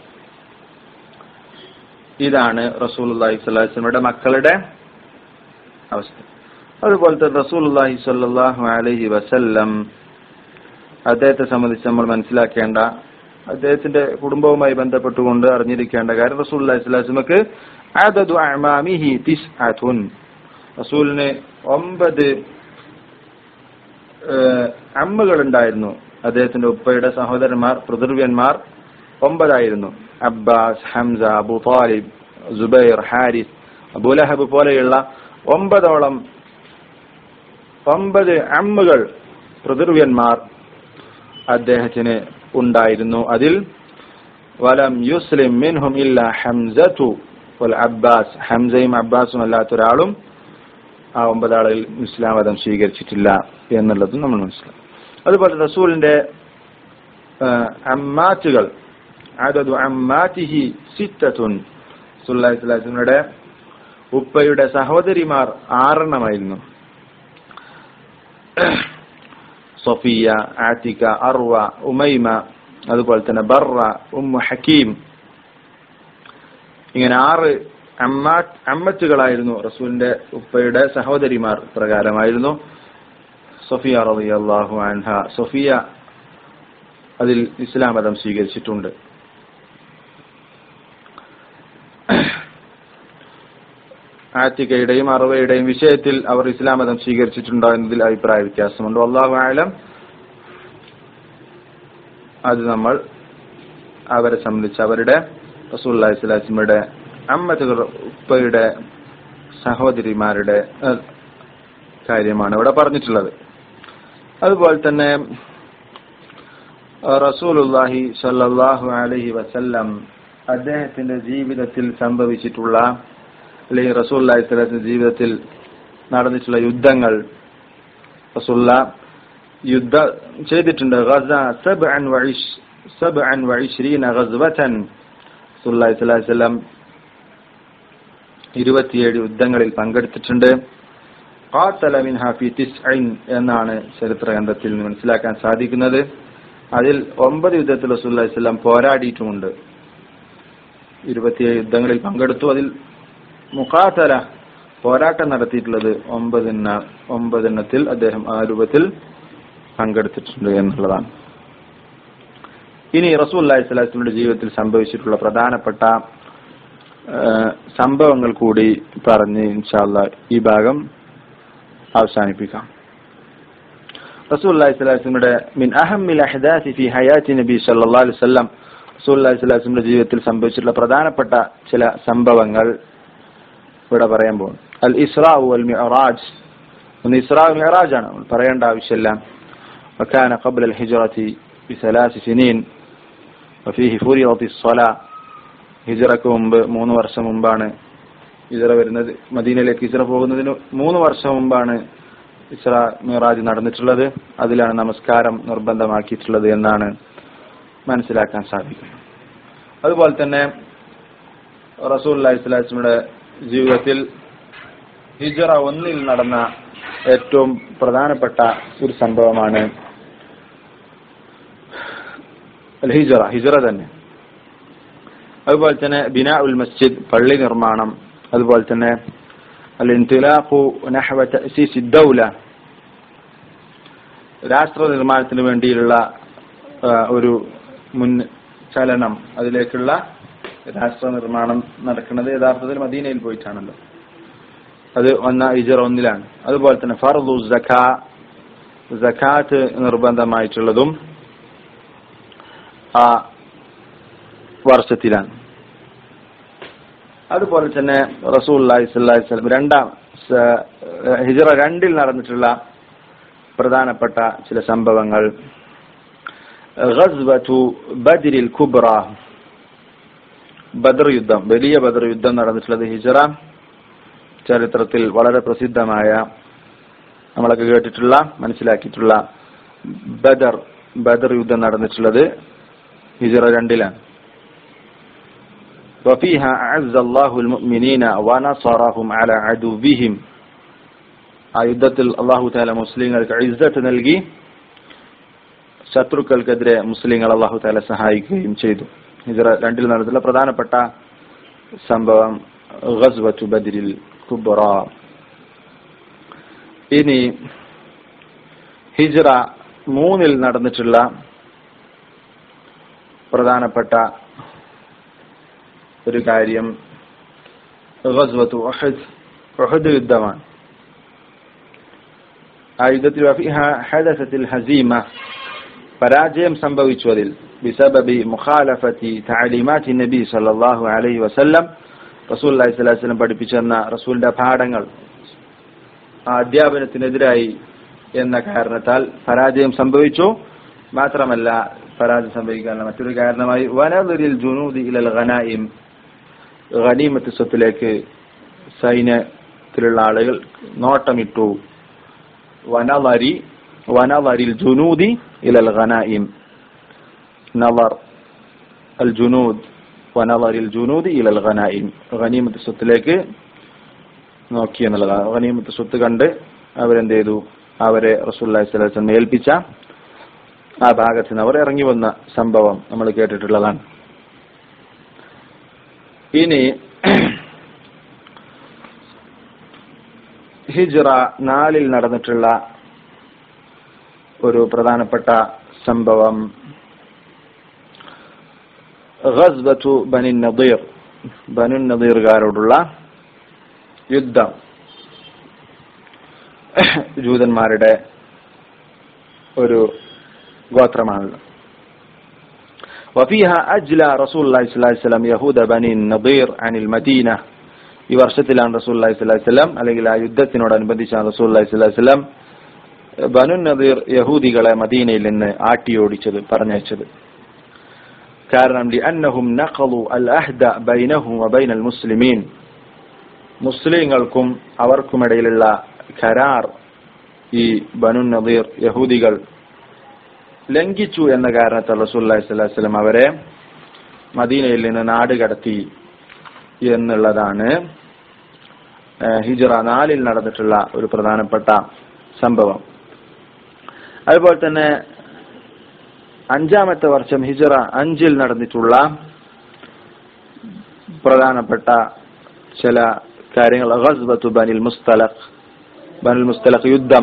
ഇതാണ് റസൂലുള്ളാഹി സ്വല്ലല്ലാഹു അലൈഹി വസല്ലമയുടെ മക്കളുടെ അവസ്ഥ. അതുപോലെ തന്നെ റസൂലുള്ളാഹി സ്വല്ലല്ലാഹു അലൈഹി വസല്ലം അദ്ദേഹത്തെ സംബന്ധിച്ച് നമ്മൾ മനസ്സിലാക്കേണ്ട, അദ്ദേഹത്തിന്റെ കുടുംബവുമായി ബന്ധപ്പെട്ടുകൊണ്ട് അറിഞ്ഞിരിക്കേണ്ട കാര്യം, റസൂലുള്ളാഹി സ്വല്ലല്ലാഹു അലൈഹി വസല്ലമക്ക് അദദു അഅമാമിഹി തിസ്അതുൻ. റസൂലിന് ഒമ്പത് അമ്മകൾ ഉണ്ടായിരുന്നു. അദ്ദേഹത്തിന്റെ ഉപ്പയുടെ സഹോദരന്മാർ പിതൃവ്യന്മാർ ഒമ്പതായിരുന്നു. Abbas, Hamza, Abu Talib, Zubair, Harith, Abu Lahab പോലെയുള്ള ഒമ്പതോളം ഒമ്പത് അമ്മകൾ പിതൃവ്യന്മാർ അദ്ദേഹത്തിന് ഉണ്ടായിരുന്നു. അതിൽ വലം യുസ്ലിം മിൻഹും ഇല്ല ഹംസതു വൽ അബ്ബാസ്. ഹംസയും അബ്ബാസും അല്ലാത്തൊരാളും ആ ഒമ്പതാളിൽ ഇസ്ലാം മതം സ്വീകരിച്ചിട്ടില്ല എന്നുള്ളതും നമ്മൾ മനസ്സിലാക്കും. അതുപോലെ റസൂലിന്റെ അമ്മാറ്റുകൾ അദദു അമ്മാതിഹി സിത്തത്തുൻ. റസൂലുള്ളാഹി സ്വല്ലല്ലാഹു അലൈഹി വസല്ലമയുടെ ഉപ്പയുടെ സഹോദരിമാർ ആറെണ്ണമായിരുന്നു. സഫിയ, ആതിക, അർവ, ഉമൈമ, അതുപോലെ തന്നെ ബർറ, ഉമ്മു ഹക്കീം. ഇങ്ങനെ ആറ് അമ്മാ അമ്മച്ചുകളായിരുന്നു റസൂലിന്റെ ഉപ്പയുടെ സഹോദരിമാർ. പ്രകാരമായിരുന്നു സഫിയ റളിയല്ലാഹു അൻഹ. സഫിയ അതിൽ ഇസ്ലാം മതം സ്വീകരിച്ചിട്ടുണ്ട്. ആതികയുടെയും അർവയുടെയും വിഷയത്തിൽ അവർ ഇസ്ലാം മതം സ്വീകരിച്ചിട്ടുണ്ടോ എന്നതിൽ അഭിപ്രായ വ്യത്യാസമുണ്ട്. അല്ലാഹു അഅലം. അത് നമ്മൾ അവരെ സംബന്ധിച്ച് അവരുടെ റസൂലുള്ളാഹി സ്വല്ലല്ലാഹു അലൈഹി വസല്ലമയുടെ അമ്മത്തുകൾ ഉപ്പയുടെ സഹോദരിമാരുടെ കാര്യമാണ് ഇവിടെ പറഞ്ഞിട്ടുള്ളത്. അതുപോലെ തന്നെ റസൂലുള്ളാഹി സ്വല്ലല്ലാഹു അലൈഹി വസല്ലം അദ്ദേഹത്തിന്റെ ജീവിതത്തിൽ സംഭവിച്ചിട്ടുള്ള അല്ലെങ്കിൽ റസൂലുള്ളാഹി സ്വല്ലല്ലാഹു അലൈഹി വസല്ലം ജീവിതത്തിൽ നടന്നിട്ടുള്ള യുദ്ധങ്ങൾ, റസൂലുള്ളാഹി യുദ്ധം ചെയ്തിട്ടുണ്ട്. ഗസ സബ്അൻ വഇശ് സബ്അൻ വഇശ്രീന ഗസ്വതൻ. റസൂലുള്ളാഹി സ്വല്ലല്ലാഹു അലൈഹി വസല്ലം ഇരുപത്തിയേഴ് യുദ്ധങ്ങളിൽ പങ്കെടുത്തിട്ടുണ്ട്. ഖാതല മിൻഹാ ഫി തിസ്ഇൻ എന്നാണ് ചരിത്ര ഗ്രന്ഥത്തിൽ നിന്ന് മനസ്സിലാക്കാൻ സാധിക്കുന്നത്. അതിൽ ഒമ്പത് യുദ്ധത്തിൽ റസൂലുള്ളാഹി സ്വല്ലല്ലാഹു അലൈഹി വസല്ലം പോരാടിയിട്ടുമുണ്ട്. ഇരുപത്തിയേഴ് യുദ്ധങ്ങളിൽ പങ്കെടുത്തു. അതിൽ മുഖാതല പോരാട്ടം നടത്തിയിട്ടുള്ളത് ഒമ്പതെണ്ണ ഒമ്പതെണ്ണത്തിൽ അദ്ദേഹം ആ രൂപത്തിൽ പങ്കെടുത്തിട്ടുണ്ട് എന്നുള്ളതാണ്. ഇനി റസൂലുള്ളാഹി സ്വല്ലല്ലാഹു അലൈഹി വസല്ലമയുടെ ജീവിതത്തിൽ സംഭവിച്ചിട്ടുള്ള പ്രധാനപ്പെട്ട സംഭവങ്ങൾ കൂടി പറഞ്ഞ് ഇൻഷാ അല്ലാഹ് ഈ ഭാഗം അവസാനിപ്പിക്കാം. റസൂലുള്ളാഹി സ്വല്ലല്ലാഹു അലൈഹി വസല്ലമയുടെ മിൻ അഹമ്മിൽ അഹ്ദാസി ഫി ഹയാത്തി നബി സല്ലല്ലാഹു അലൈഹി വസല്ലം, റസൂലുള്ളാഹി സ്വല്ലല്ലാഹു അലൈഹി വസല്ലമയുടെ ജീവിതത്തിൽ സംഭവിച്ചിട്ടുള്ള പ്രധാനപ്പെട്ട ചില സംഭവങ്ങൾ ഇവിടെ പറയാൻ പോകുന്നു. അൽ ഇസ്റാ വൽ മിഅ്റാജ്. ഒന്ന് ഇസ്റാ മിഅ്റാജ് ആണ്, പറയേണ്ട ആവശ്യമില്ല. വകാന ഖബ്ല അൽ ഹിജ്റതി ബിസലാസ് സിനീൻ വഫീഹി ഫുരിദത്തി സ്വലാ. ഹിജ്റക്ക് മുമ്പ് മൂന്ന് വർഷം മുമ്പാണ് ഹിജ്റ വരുന്നത്. മദീനയിലേക്ക് ഹിജ്റ പോകുന്നതിന് മൂന്ന് വർഷം മുമ്പാണ് ഇസ്റാ മിഅ്റാജ് നടന്നിട്ടുള്ളത്. അതിലാണ് നമസ്കാരം നിർബന്ധമാക്കിയിട്ടുള്ളത് എന്നാണ് മനസ്സിലാക്കാൻ സാധിക്കുന്നത്. അതുപോലെ തന്നെ റസൂലുള്ളാഹി സ്വല്ലല്ലാഹു അലൈഹി വസല്ലമയുടെ ജീവിതത്തിൽ ഹിജ്റ ഒന്നിൽ നടന്ന ഏറ്റവും പ്രധാനപ്പെട്ട ഒരു സംഭവമാണ് അൽ ഹിജ്റ ഹിജ്റ തന്നെ. അതുപോലെ തന്നെ ബിനാ ഉൽ മസ്ജിദ്, പള്ളി നിർമ്മാണം. അതുപോലെ തന്നെ അൽ ഇൻതിലാഖു നഹ്വ തഅസീസ് ദൗല, രാഷ്ട്ര നിർമ്മാണത്തിന് വേണ്ടിയുള്ള ഒരു മുൻ ചലനം, അതിലേക്കുള്ള രാഷ്ട്ര നിർമ്മാണം നടക്കുന്നത് യഥാർത്ഥത്തിൽ മദീനയിൽ പോയിട്ടാണല്ലോ. അത് ഒന്ന ഹിജ്റ ഒന്നിലാണ്. അതുപോലെ തന്നെ ഫർദു സക്കാ, സക്കാത്ത് നിർബന്ധമായിട്ടുള്ളതും ആ വർഷത്തിലാണ്. അതുപോലെ തന്നെ റസൂലുള്ളാഹി സ്വല്ലല്ലാഹു അലൈഹി വസല്ലം രണ്ടാം ഹിജ്റ രണ്ടിൽ നടന്നിട്ടുള്ള പ്രധാനപ്പെട്ട ചില സംഭവങ്ങൾ. ഗസ്വതു ബദ്രിൽ കുബ്ര, ബദർ യുദ്ധം, വലിയ ബദർ യുദ്ധം നടന്നിട്ടുള്ളത് ഹിജ്റ ചരിത്രത്തിൽ വളരെ പ്രസിദ്ധമായ, നമ്മളൊക്കെ കേട്ടിട്ടുള്ള മനസ്സിലാക്കിയിട്ടുള്ള ബദർ ബദർ യുദ്ധം നടന്നിട്ടുള്ളത് ഹിജ്റ രണ്ടിലാണ്. وفيها أعز الله المؤمنين ونصرهم على عدوهم. ആ യുദ്ധത്തിൽ അല്ലാഹു തആല മുസ്ലിങ്ങൾക്ക് ഇസ്സത്ത് നൽകി, ശത്രുക്കൾക്കെതിരെ മുസ്ലിങ്ങൾ അല്ലാഹു തആല സഹായിക്കുകയും ചെയ്തു. ഹിജ്റ രണ്ടിൽ നടന്നിട്ടുള്ള പ്രധാനപ്പെട്ട സംഭവം ഗസ്വതു ബദ്രിൽ കുബ്ര. ഇനി ഹിജ്റ മൂന്നിൽ നടന്നിട്ടുള്ള പ്രധാനപ്പെട്ട ഒരു കാര്യം ഗസ്വതു ഉഹദ്, ഉഹദ് യുദ്ധമാണ്. ആ യുദ്ധത്തിൽ ഹദസത്തിൽ ഹസീമ, പരാജയം സംഭവിച്ചു. അതിൽ ബിസബബി മുഖാലഫത്തി തഅലീമാത്തി നബി സല്ലല്ലാഹു അലൈഹി വസല്ലം, റസൂലുള്ളാഹി സ്വല്ലല്ലാഹു അലൈഹി വസല്ലം പഠിപ്പിച്ചെന്ന റസൂലിന്റെ പാഠങ്ങൾ ആ അധ്യാപനത്തിനെതിരായി എന്ന കാരണത്താൽ പരാജയം സംഭവിച്ചു. മാത്രമല്ല, പരാജയം സംഭവിക്കാനുള്ള മറ്റൊരു കാരണമായി വനദിൽ ജുനൂദി ഇലൽ ഗനായിം, ഗനീമത്ത് സ്വത്തിലേക്ക് സൈന്യത്തിലുള്ള ആളുകൾ നോട്ടമിട്ടു. വനളരി വനളരിൽ ജുനൂദി ഇലൽ ഗനായിം, നളർ അൽ ജുനൂദ് വനളരിൽ ജുനൂദി ഇലൽ ഗനായിം, ഗനീമത്ത് സ്വത്തിലേക്ക് നോക്കി എന്നുള്ളതാണ്. ഗനീമത്ത് സ്വത്ത് കണ്ട് അവരെന്ത് ചെയ്തു, അവരെ റസൂലുള്ളാഹി സ്വല്ലല്ലാഹു അലൈഹി വസല്ലം ഏൽപ്പിച്ച ആ ഭാഗത്ത് നിന്ന് അവർ ഇറങ്ങി വന്ന സംഭവം നമ്മൾ കേട്ടിട്ടുള്ളതാണ്. ഇനി ഹിജ്റ നാലിൽ നടന്നിട്ടുള്ള ഒരു പ്രധാനപ്പെട്ട സംഭവം ഗസ്വതു ബനി നദീർ, ബനു നദീർകാരോടുള്ള യുദ്ധം. ജൂതന്മാരുടെ ഒരു ഗോത്രമാണല്ലോ. വഫീഹ അജ്ല റസൂലുള്ളാഹി സ്വല്ലല്ലാഹു അലൈഹി വസല്ലം യഹൂദ ബനി നദീർ അനിൽ മദീന. ഈ വർഷത്തിലാണ് റസൂലുള്ളാഹി സ്വല്ലല്ലാഹു അലൈഹി വസല്ലം, അല്ലെങ്കിൽ ആ യുദ്ധത്തിനോടനുബന്ധിച്ചാണ് റസൂലുള്ളാഹി സ്വല്ലല്ലാഹു അലൈഹി വസല്ലം ബനു നദീർ യഹൂദികളെ മദീനയിൽ നിന്ന് ആട്ടിയോടിച്ചത്, പറഞ്ഞയച്ചത്. കാരണം ലിഅന്നഹും നഖളു അൽ അഹ്ദ ബൈനഹും വബൈനൽ മുസ്ലിമീൻ, മുസ്ലിങ്ങൾക്കും അവർക്കുമിടയിലുള്ള കരാർ ഈ ബനു നദീർ യഹൂദികൾ ലംഘിച്ചു എന്ന കാരണത്താൽ റസൂലുള്ളാഹി സ്വല്ലല്ലാഹു അലൈഹി വസല്ലം അവരെ മദീനയിൽ നിന്ന് നാട് കടത്തി എന്നുള്ളതാണ് ഹിജ്റ നാലിൽ നടന്നിട്ടുള്ള ഒരു പ്രധാനപ്പെട്ട സംഭവം. അതുപോലെ തന്നെ അഞ്ചാമത്തെ വർഷം ഹിജ്റ അഞ്ചിൽ നടന്നിട്ടുള്ള പ്രധാനപ്പെട്ട ചില കാര്യങ്ങൾ ഗസ്വതു ബനിൽ മുസ്തലഖ്, ബനിൽ മുസ്തലഖ് യുദ്ധം,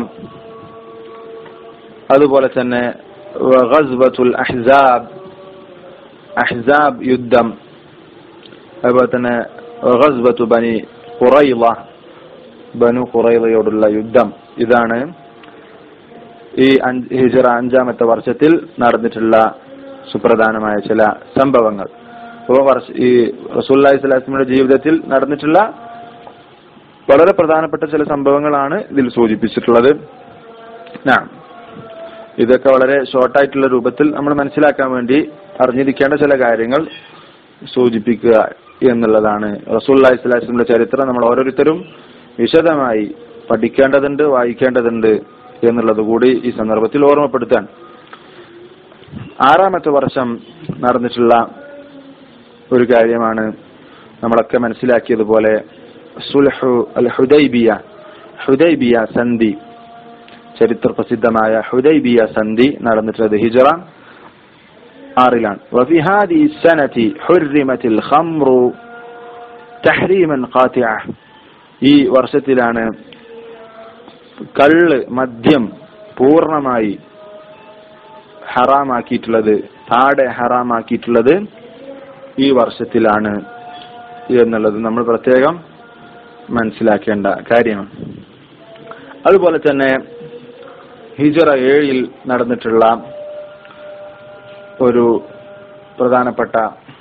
അതുപോലെ തന്നെ ഗസ്വത്തുൽ അഹ്സാബ്, അഹ്സാബ് യുദ്ധം, അതുപോലെ തന്നെ ഗസ്വതു ബനി ഖുറൈള, ബനു ഖുറൈളയോടുള്ള യുദ്ധം. ഇതാണ് ഈ ഹിജ്റ അഞ്ചാമത്തെ വർഷത്തിൽ നടന്നിട്ടുള്ള സുപ്രധാനമായ ചില സംഭവങ്ങൾ. അപ്പോൾ ഈ റസൂലുള്ളാഹി സ്വല്ലല്ലാഹു അലൈഹി വസല്ലമയുടെ ജീവിതത്തിൽ നടന്നിട്ടുള്ള വളരെ പ്രധാനപ്പെട്ട ചില സംഭവങ്ങളാണ് ഇതിൽ സൂചിപ്പിച്ചിട്ടുള്ളത്. ഇതൊക്കെ വളരെ ഷോർട്ടായിട്ടുള്ള രൂപത്തിൽ നമ്മൾ മനസ്സിലാക്കാൻ വേണ്ടി അറിഞ്ഞിരിക്കേണ്ട ചില കാര്യങ്ങൾ സൂചിപ്പിക്കുക എന്നുള്ളതാണ്. റസൂലുള്ളാഹി സ്വല്ലല്ലാഹു അലൈഹി വസല്ലമയുടെ ചരിത്രം നമ്മൾ ഓരോരുത്തരും വിശദമായി പഠിക്കേണ്ടതുണ്ട്, വായിക്കേണ്ടതുണ്ട് എന്നുള്ളത് കൂടി ഈ സന്ദർഭത്തിൽ ഓർമ്മപ്പെടുത്താൻ. ആറാമത്തെ വർഷം നടന്നിട്ടുള്ള ഒരു കാര്യമാണ് നമ്മളൊക്കെ മനസ്സിലാക്കിയതുപോലെ സുൽഹു അൽ ഹുദൈബിയ, ഹുദൈബിയ സന്ധി, ചരിത്ര പ്രസിദ്ധമായ ഹുദൈബിയ സന്ധി നടന്നിട്ടുള്ളത് ഹിജ്റ ആറിലാണ്. വഫി ഹാദിഹി സനതി ഹുർരിമത്തിൽ ഖംറു തഹ്രീമൻ ഖാതിഅ. ഈ വർഷത്തിലാണ് കള്ള്, മദ്യം പൂർണ്ണമായി ഹറാമാക്കിയിട്ടുള്ളത്, താടെ ഹറാമാക്കിയിട്ടുള്ളത് ഈ വർഷത്തിലാണ് എന്നുള്ളത് നമ്മൾ പ്രത്യേകം മനസ്സിലാക്കേണ്ട കാര്യമാണ്. അതുപോലെ തന്നെ ഹിജ്റ ഏഴിൽ നടന്നിട്ടുള്ള ഒരു പ്രധാനപ്പെട്ട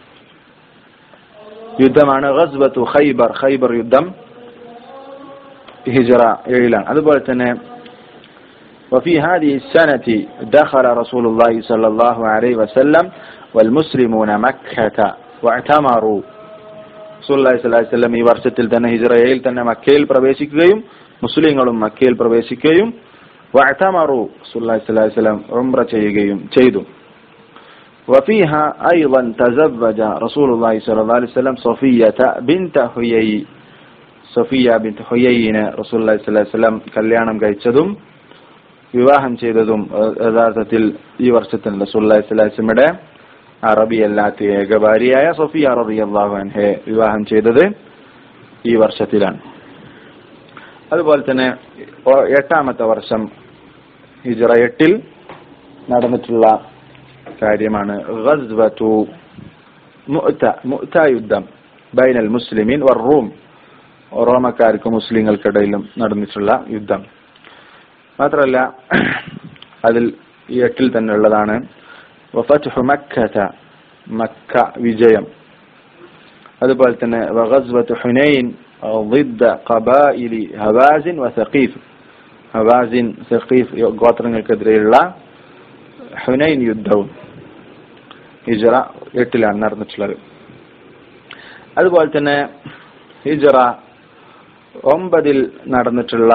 യുദ്ധമാണ് ഗസ്വതു ഖൈബർ, ഖൈബർ യുദ്ധം ഹിജ്റ ഏഴിലാണ്. അതുപോലെ തന്നെ وفي هذه السنة دخل رسول الله صلى الله عليه وسلم والمسلمون مكة واعتمروا. റസൂലുള്ളാഹി സ്വല്ലല്ലാഹു അലൈഹി വസല്ലം ഈ വർഷത്തിൽ തന്നെ ഹിജ്റ ഏഴിൽ തന്നെ മക്കയിൽ പ്രവേശിക്കുകയും മുസ്ലിങ്ങളും മക്കയിൽ പ്രവേശിക്കുകയും വഅതമറു, റസൂലുള്ളാഹി സ്വല്ലല്ലാഹു അലൈഹി വസല്ലം ഉംറ ചെയ്യുകയും ചെയ്തു. وفيها أيضا تزوج رسول الله صلى الله عليه وسلم صفية بنت حيي, സഫിയ ബിൻത് ഹുയൈനെ റസൂലുള്ളാഹി സ്വല്ലല്ലാഹു അലൈഹി വസല്ലം കല്യാണം കഴിച്ചതും വിവാഹം ചെയ്തതും യഥാർത്ഥത്തിൽ ഈ വർഷത്തിൽ റസൂലുള്ളാഹി സ്വല്ലല്ലാഹു അലൈഹി വസല്ലമയുടെ അറബി അല്ലാത്ത ഏക ഭാര്യയായ സഫിയ റളിയല്ലാഹു അൻഹയെ വിവാഹം ചെയ്തത് ഈ വർഷത്തിലാണ്. അതുപോലെ തന്നെ എട്ടാമത്തെ വർഷം ഹിജ്റ എട്ടിൽ നടന്നിട്ടുള്ള കാര്യമാണ് ഗസ്വതു മുഅ്ത, മുഅ്ത യുദ്ധം ബൈനൽ മുസ്ലിമീൻ വർ-റൂം, റോമക്കാർക്കും മുസ്ലിങ്ങൾക്കിടയിലും നടന്നിട്ടുള്ള യുദ്ധം. മാത്രമല്ല അതിൽ ഈ എട്ടിൽ തന്നെ ഉള്ളതാണ് വഫത്ഹു മക്കത, മക്ക വിജയം. അതുപോലെ തന്നെ വഗസ്വതു ഹുനൈൻ ضد قبائل ഹവാസിൻ വസഖീഫ്, ഹവാസിൻ സഖീഫ് ഗോത്രങ്ങൾക്കെതിരെയുള്ള ഹുനൈൻ യുദ്ധവും ഹിജ്റ എട്ടിലാണ് നടന്നിട്ടുള്ളത്. അതുപോലെ തന്നെ ഹിജ്റ ഒമ്പതിൽ നടന്നിട്ടുള്ള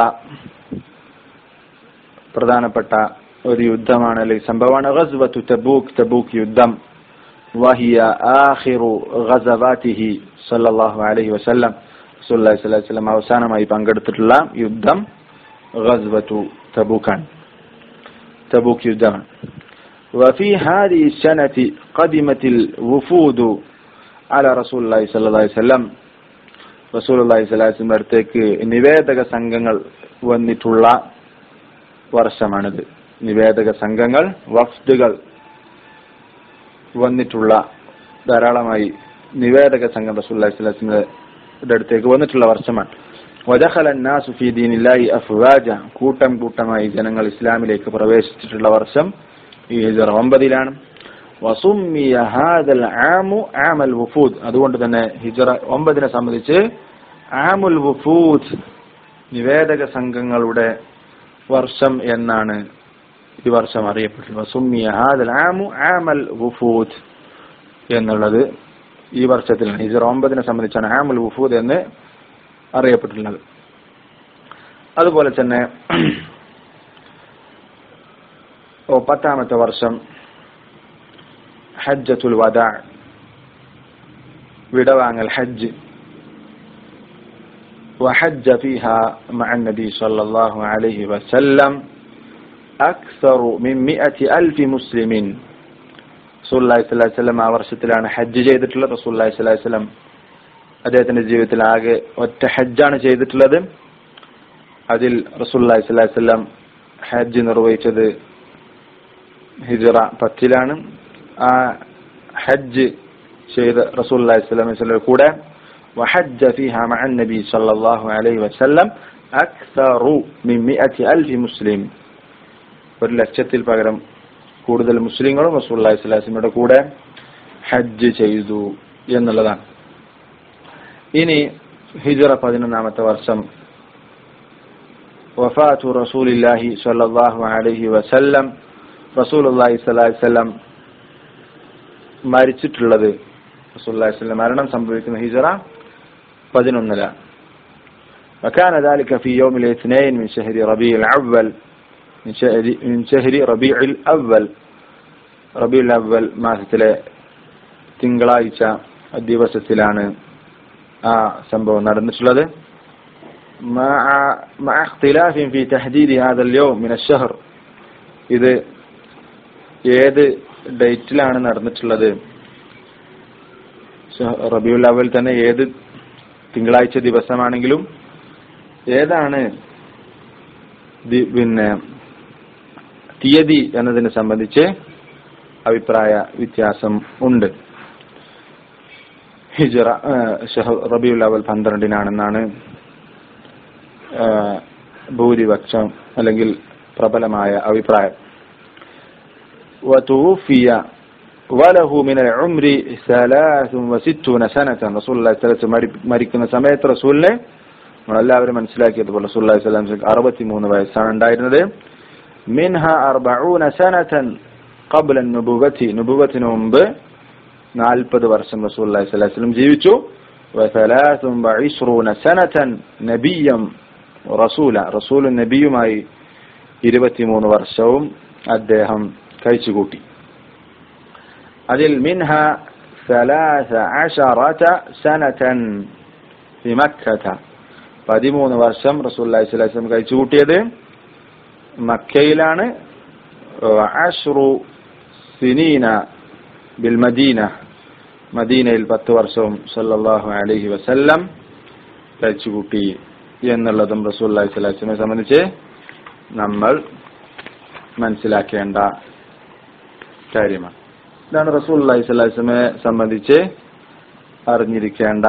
പ്രധാനപ്പെട്ട ഒരു യുദ്ധമാണ് അല്ലെങ്കിൽ സംഭവമാണ് ഗസ്വതു തബൂക്ക്, തബൂക്ക് യുദ്ധം. വഹിയ ആഖിറു ഗസവാതിഹി സല്ലല്ലാഹു അലൈഹി വസല്ലം, റസൂലുള്ളാഹി സ്വല്ലല്ലാഹു അലൈഹി വസല്ലം അവസാനമായി പങ്കെടുത്തിട്ടുള്ള യുദ്ധം ഗസ്വതു തബൂക്കാണ്. തബൂക്ക് യുദ്ധമാണ്. وفي هذه السنة قدمت الوفود على رسول الله صلى الله عليه وسلم. റസൂലുള്ളാഹി സ്വല്ലല്ലാഹു അലൈഹി വസല്ലം അടുത്തേക്ക് നിവേദക സംഘങ്ങൾ വന്നിട്ടുള്ള വർഷമാണിത്. നിവേദക സംഘങ്ങൾ, വഫ്ദുകൾ വന്നിട്ടുള്ള ധാരാളമായി നിവേദക സംഘം റസൂലുള്ളാഹി സ്വല്ലല്ലാഹു അലൈഹി വസല്ലം അടുത്തേക്ക് വന്നിട്ടുള്ള വർഷമാണ്. വദഖല الناس في دين الله أفواجا. കൂട്ടം കൂട്ടമായി ജനങ്ങൾ ഇസ്ലാമിലേക്ക് പ്രവേശിച്ചിട്ടുള്ള വർഷം ഈ ഹിജ്റ ഒമ്പതിലാണ്. വസുമ്മിയ ഹാദൽ ആമു ആമൽ വുഫൂദ്. അതുകൊണ്ട് തന്നെ ഹിജ്റ ഒമ്പതിനെ സംബന്ധിച്ച് ആമുൽ വുഫൂദ്, നിവേദക സംഘങ്ങളുടെ വർഷം എന്നാണ് ഈ വർഷം അറിയപ്പെട്ടിട്ടുള്ളത്. വസുമ്മിയ ഹാദൽ ആമു ആമൽ വുഫൂദ് എന്നുള്ളത് ഈ വർഷത്തിലാണ്. ഹിജ്റ ഒമ്പതിനെ സംബന്ധിച്ചാണ് ആമുൽ വുഫൂദ് എന്ന് അറിയപ്പെട്ടിട്ടുള്ളത്. അതുപോലെ തന്നെ പത്താമത്തെ വർഷം ഹജ്ജത്തുൽ വദാ, വിടവാങ്ങൽ ഹജ്ജ്. وحج فيها مع النبي صلى الله عليه وسلم أكثر من مئة ألف مسلم. റസൂലുള്ളാഹി സ്വല്ലല്ലാഹു അലൈഹി വസല്ലം ആ വർഷത്തിലാണ് ഹജ്ജ് ചെയ്തിട്ടുള്ളത്. റസൂലുള്ളാഹി സ്വല്ലല്ലാഹു അലൈഹി വസല്ലം അദ്ദേഹത്തിന്റെ ജീവിതത്തിൽ ആകെ ഒറ്റ ഹജ്ജാണ് ചെയ്തിട്ടുള്ളത്. അതിൽ റസൂലുള്ളാഹി സ്വല്ലല്ലാഹു അലൈഹി വസല്ലം ഹജ്ജ് നിർവഹിച്ചത് ഹിജ്റ പത്തിലാണ്. ആ ഹജ്ജ് ചെയ്ത റസൂലുള്ളാഹി സ്വല്ലല്ലാഹു അലൈഹി വസല്ലം കൂടെ وحج فيها مع النبي صلى الله عليه وسلم أكثر من مئة ألف مسلم. ഒരു ലക്ഷത്തിൽ പകരം കൂടുതൽ മുസ്ലിങ്ങളും റസൂലുള്ളാഹി സ്വല്ലല്ലാഹു അലൈഹി വസല്ലമയുടെ കൂടെ ഹജ്ജ് ചെയ്തു എന്നുള്ളതാണ്. ഇനി ഹിജ്റ പതിനൊന്നാമത്തെ വർഷം വഫാത്തു റസൂലില്ലാഹി സ്വല്ലല്ലാഹു അലൈഹി വസല്ലം. റസൂലുള്ളാഹി സ്വല്ലല്ലാഹു അലൈഹി വസല്ലം മരിച്ചിട്ടുള്ളത്, റസൂലുള്ളാഹി സ്വല്ലല്ലാഹു അലൈഹി വസല്ലം മരണം സംഭവിക്കുന്ന ഹിജ്റ പതിനൊന്നിലാണ്. وكان ذلك في يوم الاثنين من شهر ربيع الأول من شهر من شهر ربيع الأول. റബീഉൽ അവ്വൽ മാസത്തിലെ തിങ്കളാഴ്ച ദിവസത്തിലാണ് ആ സംഭവം നടന്നിട്ടുള്ളത്. مع اختلاف في تحديد هذا اليوم من الشهر. ഇത് ഏത് ഡേറ്റിലാണ് നടന്നിട്ടുള്ളത്? റബീഉൽ അവ്വൽ തന്നെ ഏത് തിങ്കളാഴ്ച ദിവസമാണെങ്കിലും ഏതാണ് പിന്നെ തീയതി എന്നതിനെ സംബന്ധിച്ച് അഭിപ്രായ വ്യത്യാസം ഉണ്ട്. ഹിജ്റ റബീഉൽ അവ്വൽ പന്ത്രണ്ടിനാണെന്നാണ് ഭൂരിപക്ഷം അല്ലെങ്കിൽ പ്രബലമായ അഭിപ്രായം. وتوفي وله من العمر ثلاث وستون سنة. റസൂലുള്ളാഹി സ്വല്ലല്ലാഹു അലൈഹി വസല്ലം മരിക്കുന്ന സമയത്ത് റസൂലിനെ നമ്മളെല്ലാവരും മനസ്സിലാക്കിയതുപോലെ റസൂലുള്ളാഹി സ്വല്ലല്ലാഹു അലൈഹി വസല്ലം അറുപത്തിമൂന്ന് വയസ്സാണ് ഉണ്ടായിരുന്നത്. മിൻഹ അർബഊന സനതൻ ഖബ്ല അൻ-നുബുവത്തി. നുബുവത്തിന് മുമ്പ് നാൽപ്പത് വർഷം റസൂലുള്ളാഹി സ്വല്ലല്ലാഹു അലൈഹി വസല്ലം ജീവിച്ചു. വസലാസ വഇശ്റൂന സനതൻ നബിയ്യം റസൂല. റസൂലും നബിയുമായി ഇരുപത്തിമൂന്ന് വർഷവും അദ്ദേഹം കഴിച്ചുകൂട്ടി. അതിൽ മിൻഹ സലാസ അശറത സനതൻ ഫി മക്കത. പതിമൂന്ന് വർഷം റസൂലുള്ളാഹി സ്വല്ലല്ലാഹു അലൈഹി വസല്ലം കഴിച്ചുകൂട്ടിയത് മക്കയിലാണ്. അശ്റു സിനീന ബിൽ മദീന. മദീനയിൽ പത്ത് വർഷവും സല്ലല്ലാഹു അലൈഹി വസല്ലം കഴിച്ചുകൂട്ടി എന്നുള്ളതും റസൂലുള്ളാഹി സ്വല്ലല്ലാഹു അലൈഹി വസല്ലമയെ സംബന്ധിച്ച് നമ്മൾ മനസ്സിലാക്കേണ്ട കാര്യമാണ്. ഇതാണ് റസൂലുള്ളാഹി സ്വല്ലല്ലാഹു അലൈഹി വസല്ലമയെ സംബന്ധിച്ച് അറിഞ്ഞിരിക്കേണ്ട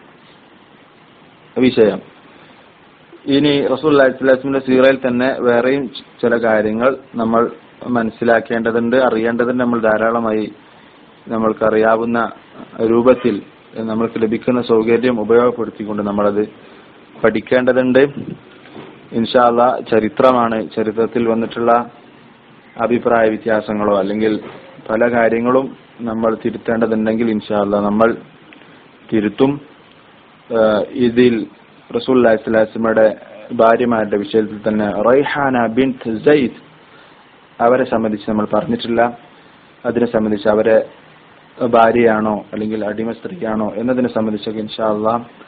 വിഷയം. ഇനി റസൂലുള്ളാഹി സ്വല്ലല്ലാഹു അലൈഹി വസല്ലമയുടെ സീറയിൽ തന്നെ വേറെയും ചില കാര്യങ്ങൾ നമ്മൾ മനസ്സിലാക്കേണ്ടതുണ്ട്, അറിയേണ്ടതുണ്ട്. നമ്മൾ ധാരാളമായി നമ്മൾക്ക് അറിയാവുന്ന രൂപത്തിൽ നമ്മൾക്ക് ലഭിക്കുന്ന സൗകര്യം ഉപയോഗപ്പെടുത്തിക്കൊണ്ട് നമ്മളത് പഠിക്കേണ്ടതുണ്ട്. ഇൻഷാ അല്ലാഹ് ചരിത്രമാണ്. ചരിത്രത്തിൽ വന്നിട്ടുള്ള അഭിപ്രായ വ്യത്യാസങ്ങളോ അല്ലെങ്കിൽ പല കാര്യങ്ങളും നമ്മൾ തിരുത്തേണ്ടതുണ്ടെങ്കിൽ ഇൻഷാ അല്ലാഹ് നമ്മൾ തിരുത്തും. ഇതിൽ റസൂലുള്ളാഹി സ്വല്ലല്ലാഹു അലൈഹി വസല്ലമയുടെ ഭാര്യമാരുടെ വിഷയത്തിൽ തന്നെ റൈഹാന ബിൻത് സയ്യിദ് അവരെ സംബന്ധിച്ച് നമ്മൾ പറഞ്ഞിട്ടില്ല. അതിനെ സംബന്ധിച്ച് അവരെ ഭാര്യയാണോ അല്ലെങ്കിൽ അടിമ സ്ത്രീയാണോ എന്നതിനെ സംബന്ധിച്ചൊക്കെ ഇൻഷാ അല്ലാഹ്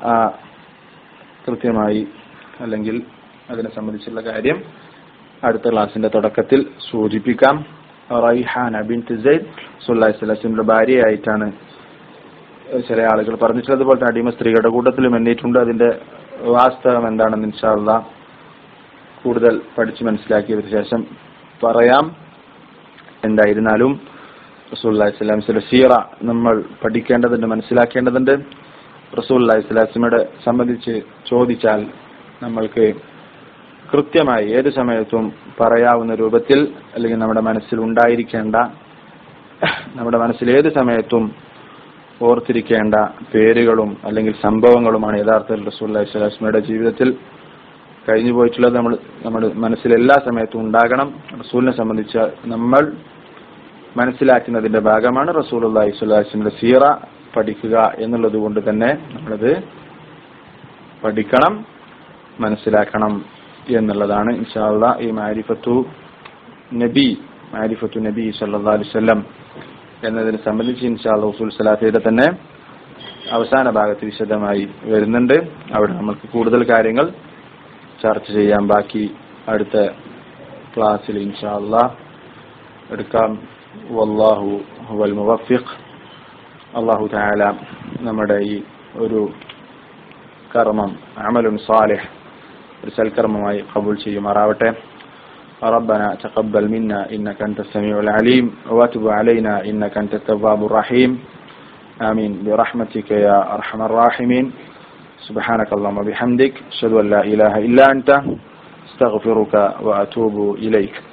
ആ കൃത്യമായി അല്ലെങ്കിൽ അതിനെ സംബന്ധിച്ചുള്ള കാര്യം അടുത്ത ക്ലാസിന്റെ തുടക്കത്തിൽ സൂചിപ്പിക്കാം. റൈഹാന ബിൻത് സെയ്ദ് റസൂലുള്ളാഹി സ്വല്ലല്ലാഹു അലൈഹി വസല്ലമയുടെ ഭാര്യയായിട്ടാണ് ചില ആളുകൾ പറഞ്ഞിട്ടുള്ളത്. അതുപോലെ തന്നെ അടിമ സ്ത്രീകളുടെ കൂട്ടത്തിലും എണ്ണിയിട്ടുണ്ട്. അതിന്റെ വാസ്തവം എന്താണെന്ന് ഇൻഷാ അല്ലാഹ് കൂടുതൽ പഠിച്ച് മനസ്സിലാക്കിയതിനു ശേഷം പറയാം. എന്തായിരുന്നാലും റസൂലുള്ളാഹി സ്വല്ലല്ലാഹു അലൈഹി വസല്ലം സീറ നമ്മൾ പഠിക്കേണ്ടതുണ്ട്, മനസ്സിലാക്കേണ്ടതുണ്ട്. റസൂലുള്ളാഹി സ്വല്ലല്ലാഹു അലൈഹി വസല്ലമയെ സംബന്ധിച്ച് ചോദിച്ചാൽ നമ്മൾക്ക് കൃത്യമായി ഏത് സമയത്തും പറയാവുന്ന രൂപത്തിൽ അല്ലെങ്കിൽ നമ്മുടെ മനസ്സിൽ ഉണ്ടായിരിക്കേണ്ട, നമ്മുടെ മനസ്സിൽ ഏത് സമയത്തും ഓർത്തിരിക്കേണ്ട പേരുകളും അല്ലെങ്കിൽ സംഭവങ്ങളുമാണ് യഥാർത്ഥത്തിൽ റസൂലുള്ളാഹി സ്വല്ലല്ലാഹു അലൈഹി വസല്ലമയുടെ ജീവിതത്തിൽ കഴിഞ്ഞു പോയിട്ടുള്ളത്. നമ്മൾ നമ്മുടെ മനസ്സിൽ എല്ലാ സമയത്തും ഉണ്ടാകണം. റസൂലിനെ സംബന്ധിച്ച് നമ്മൾ മനസ്സിലാക്കുന്നതിന്റെ ഭാഗമാണ് റസൂലുള്ളാഹി സ്വല്ലല്ലാഹു അലൈഹി വസല്ലമയുടെ സീറ പഠിക്കുക എന്നുള്ളത് കൊണ്ട് തന്നെ നമ്മളത് പഠിക്കണം, മനസ്സിലാക്കണം എന്നുള്ളതാണ്. ഇൻഷാ അല്ലാഹ് ഈ മാരിഫത്തു നബി മാരിഫത്തു നബി സല്ലല്ലാഹു അലൈഹി വസല്ലം എന്നതിനെ സംബന്ധിച്ച് ഇൻഷാ അല്ലാഹ് ഉസൂൽ സലാസയുടെ തന്നെ അവസാന ഭാഗത്ത് വിശദമായി വരുന്നുണ്ട്. അവിടെ നമുക്ക് കൂടുതൽ കാര്യങ്ങൾ ചർച്ച ചെയ്യാം. ബാക്കി അടുത്ത ക്ലാസ്സിൽ ഇൻഷാ അല്ലാഹ് എടുക്കാം. വല്ലാഹു ഹുവൽ മുവഫിഖ്. അല്ലാഹു തആല നമ്മുടെ ഈ ഒരു കർമ്മം അമലുൻ സാലിഹ് ഒരു സൽക്കർമ്മമായി ഖബൂൽ ചെയ്യുമാറാവട്ടെ. ربنا تقبل منا إنك أنت السميع العليم وتب علينا إنك أنت التواب الرحيم آمين برحمتك يا أرحم الراحمين. سبحانك اللهم وبحمدك أشهد أن لا إله إلا أنت استغفرك وأتوب إليك.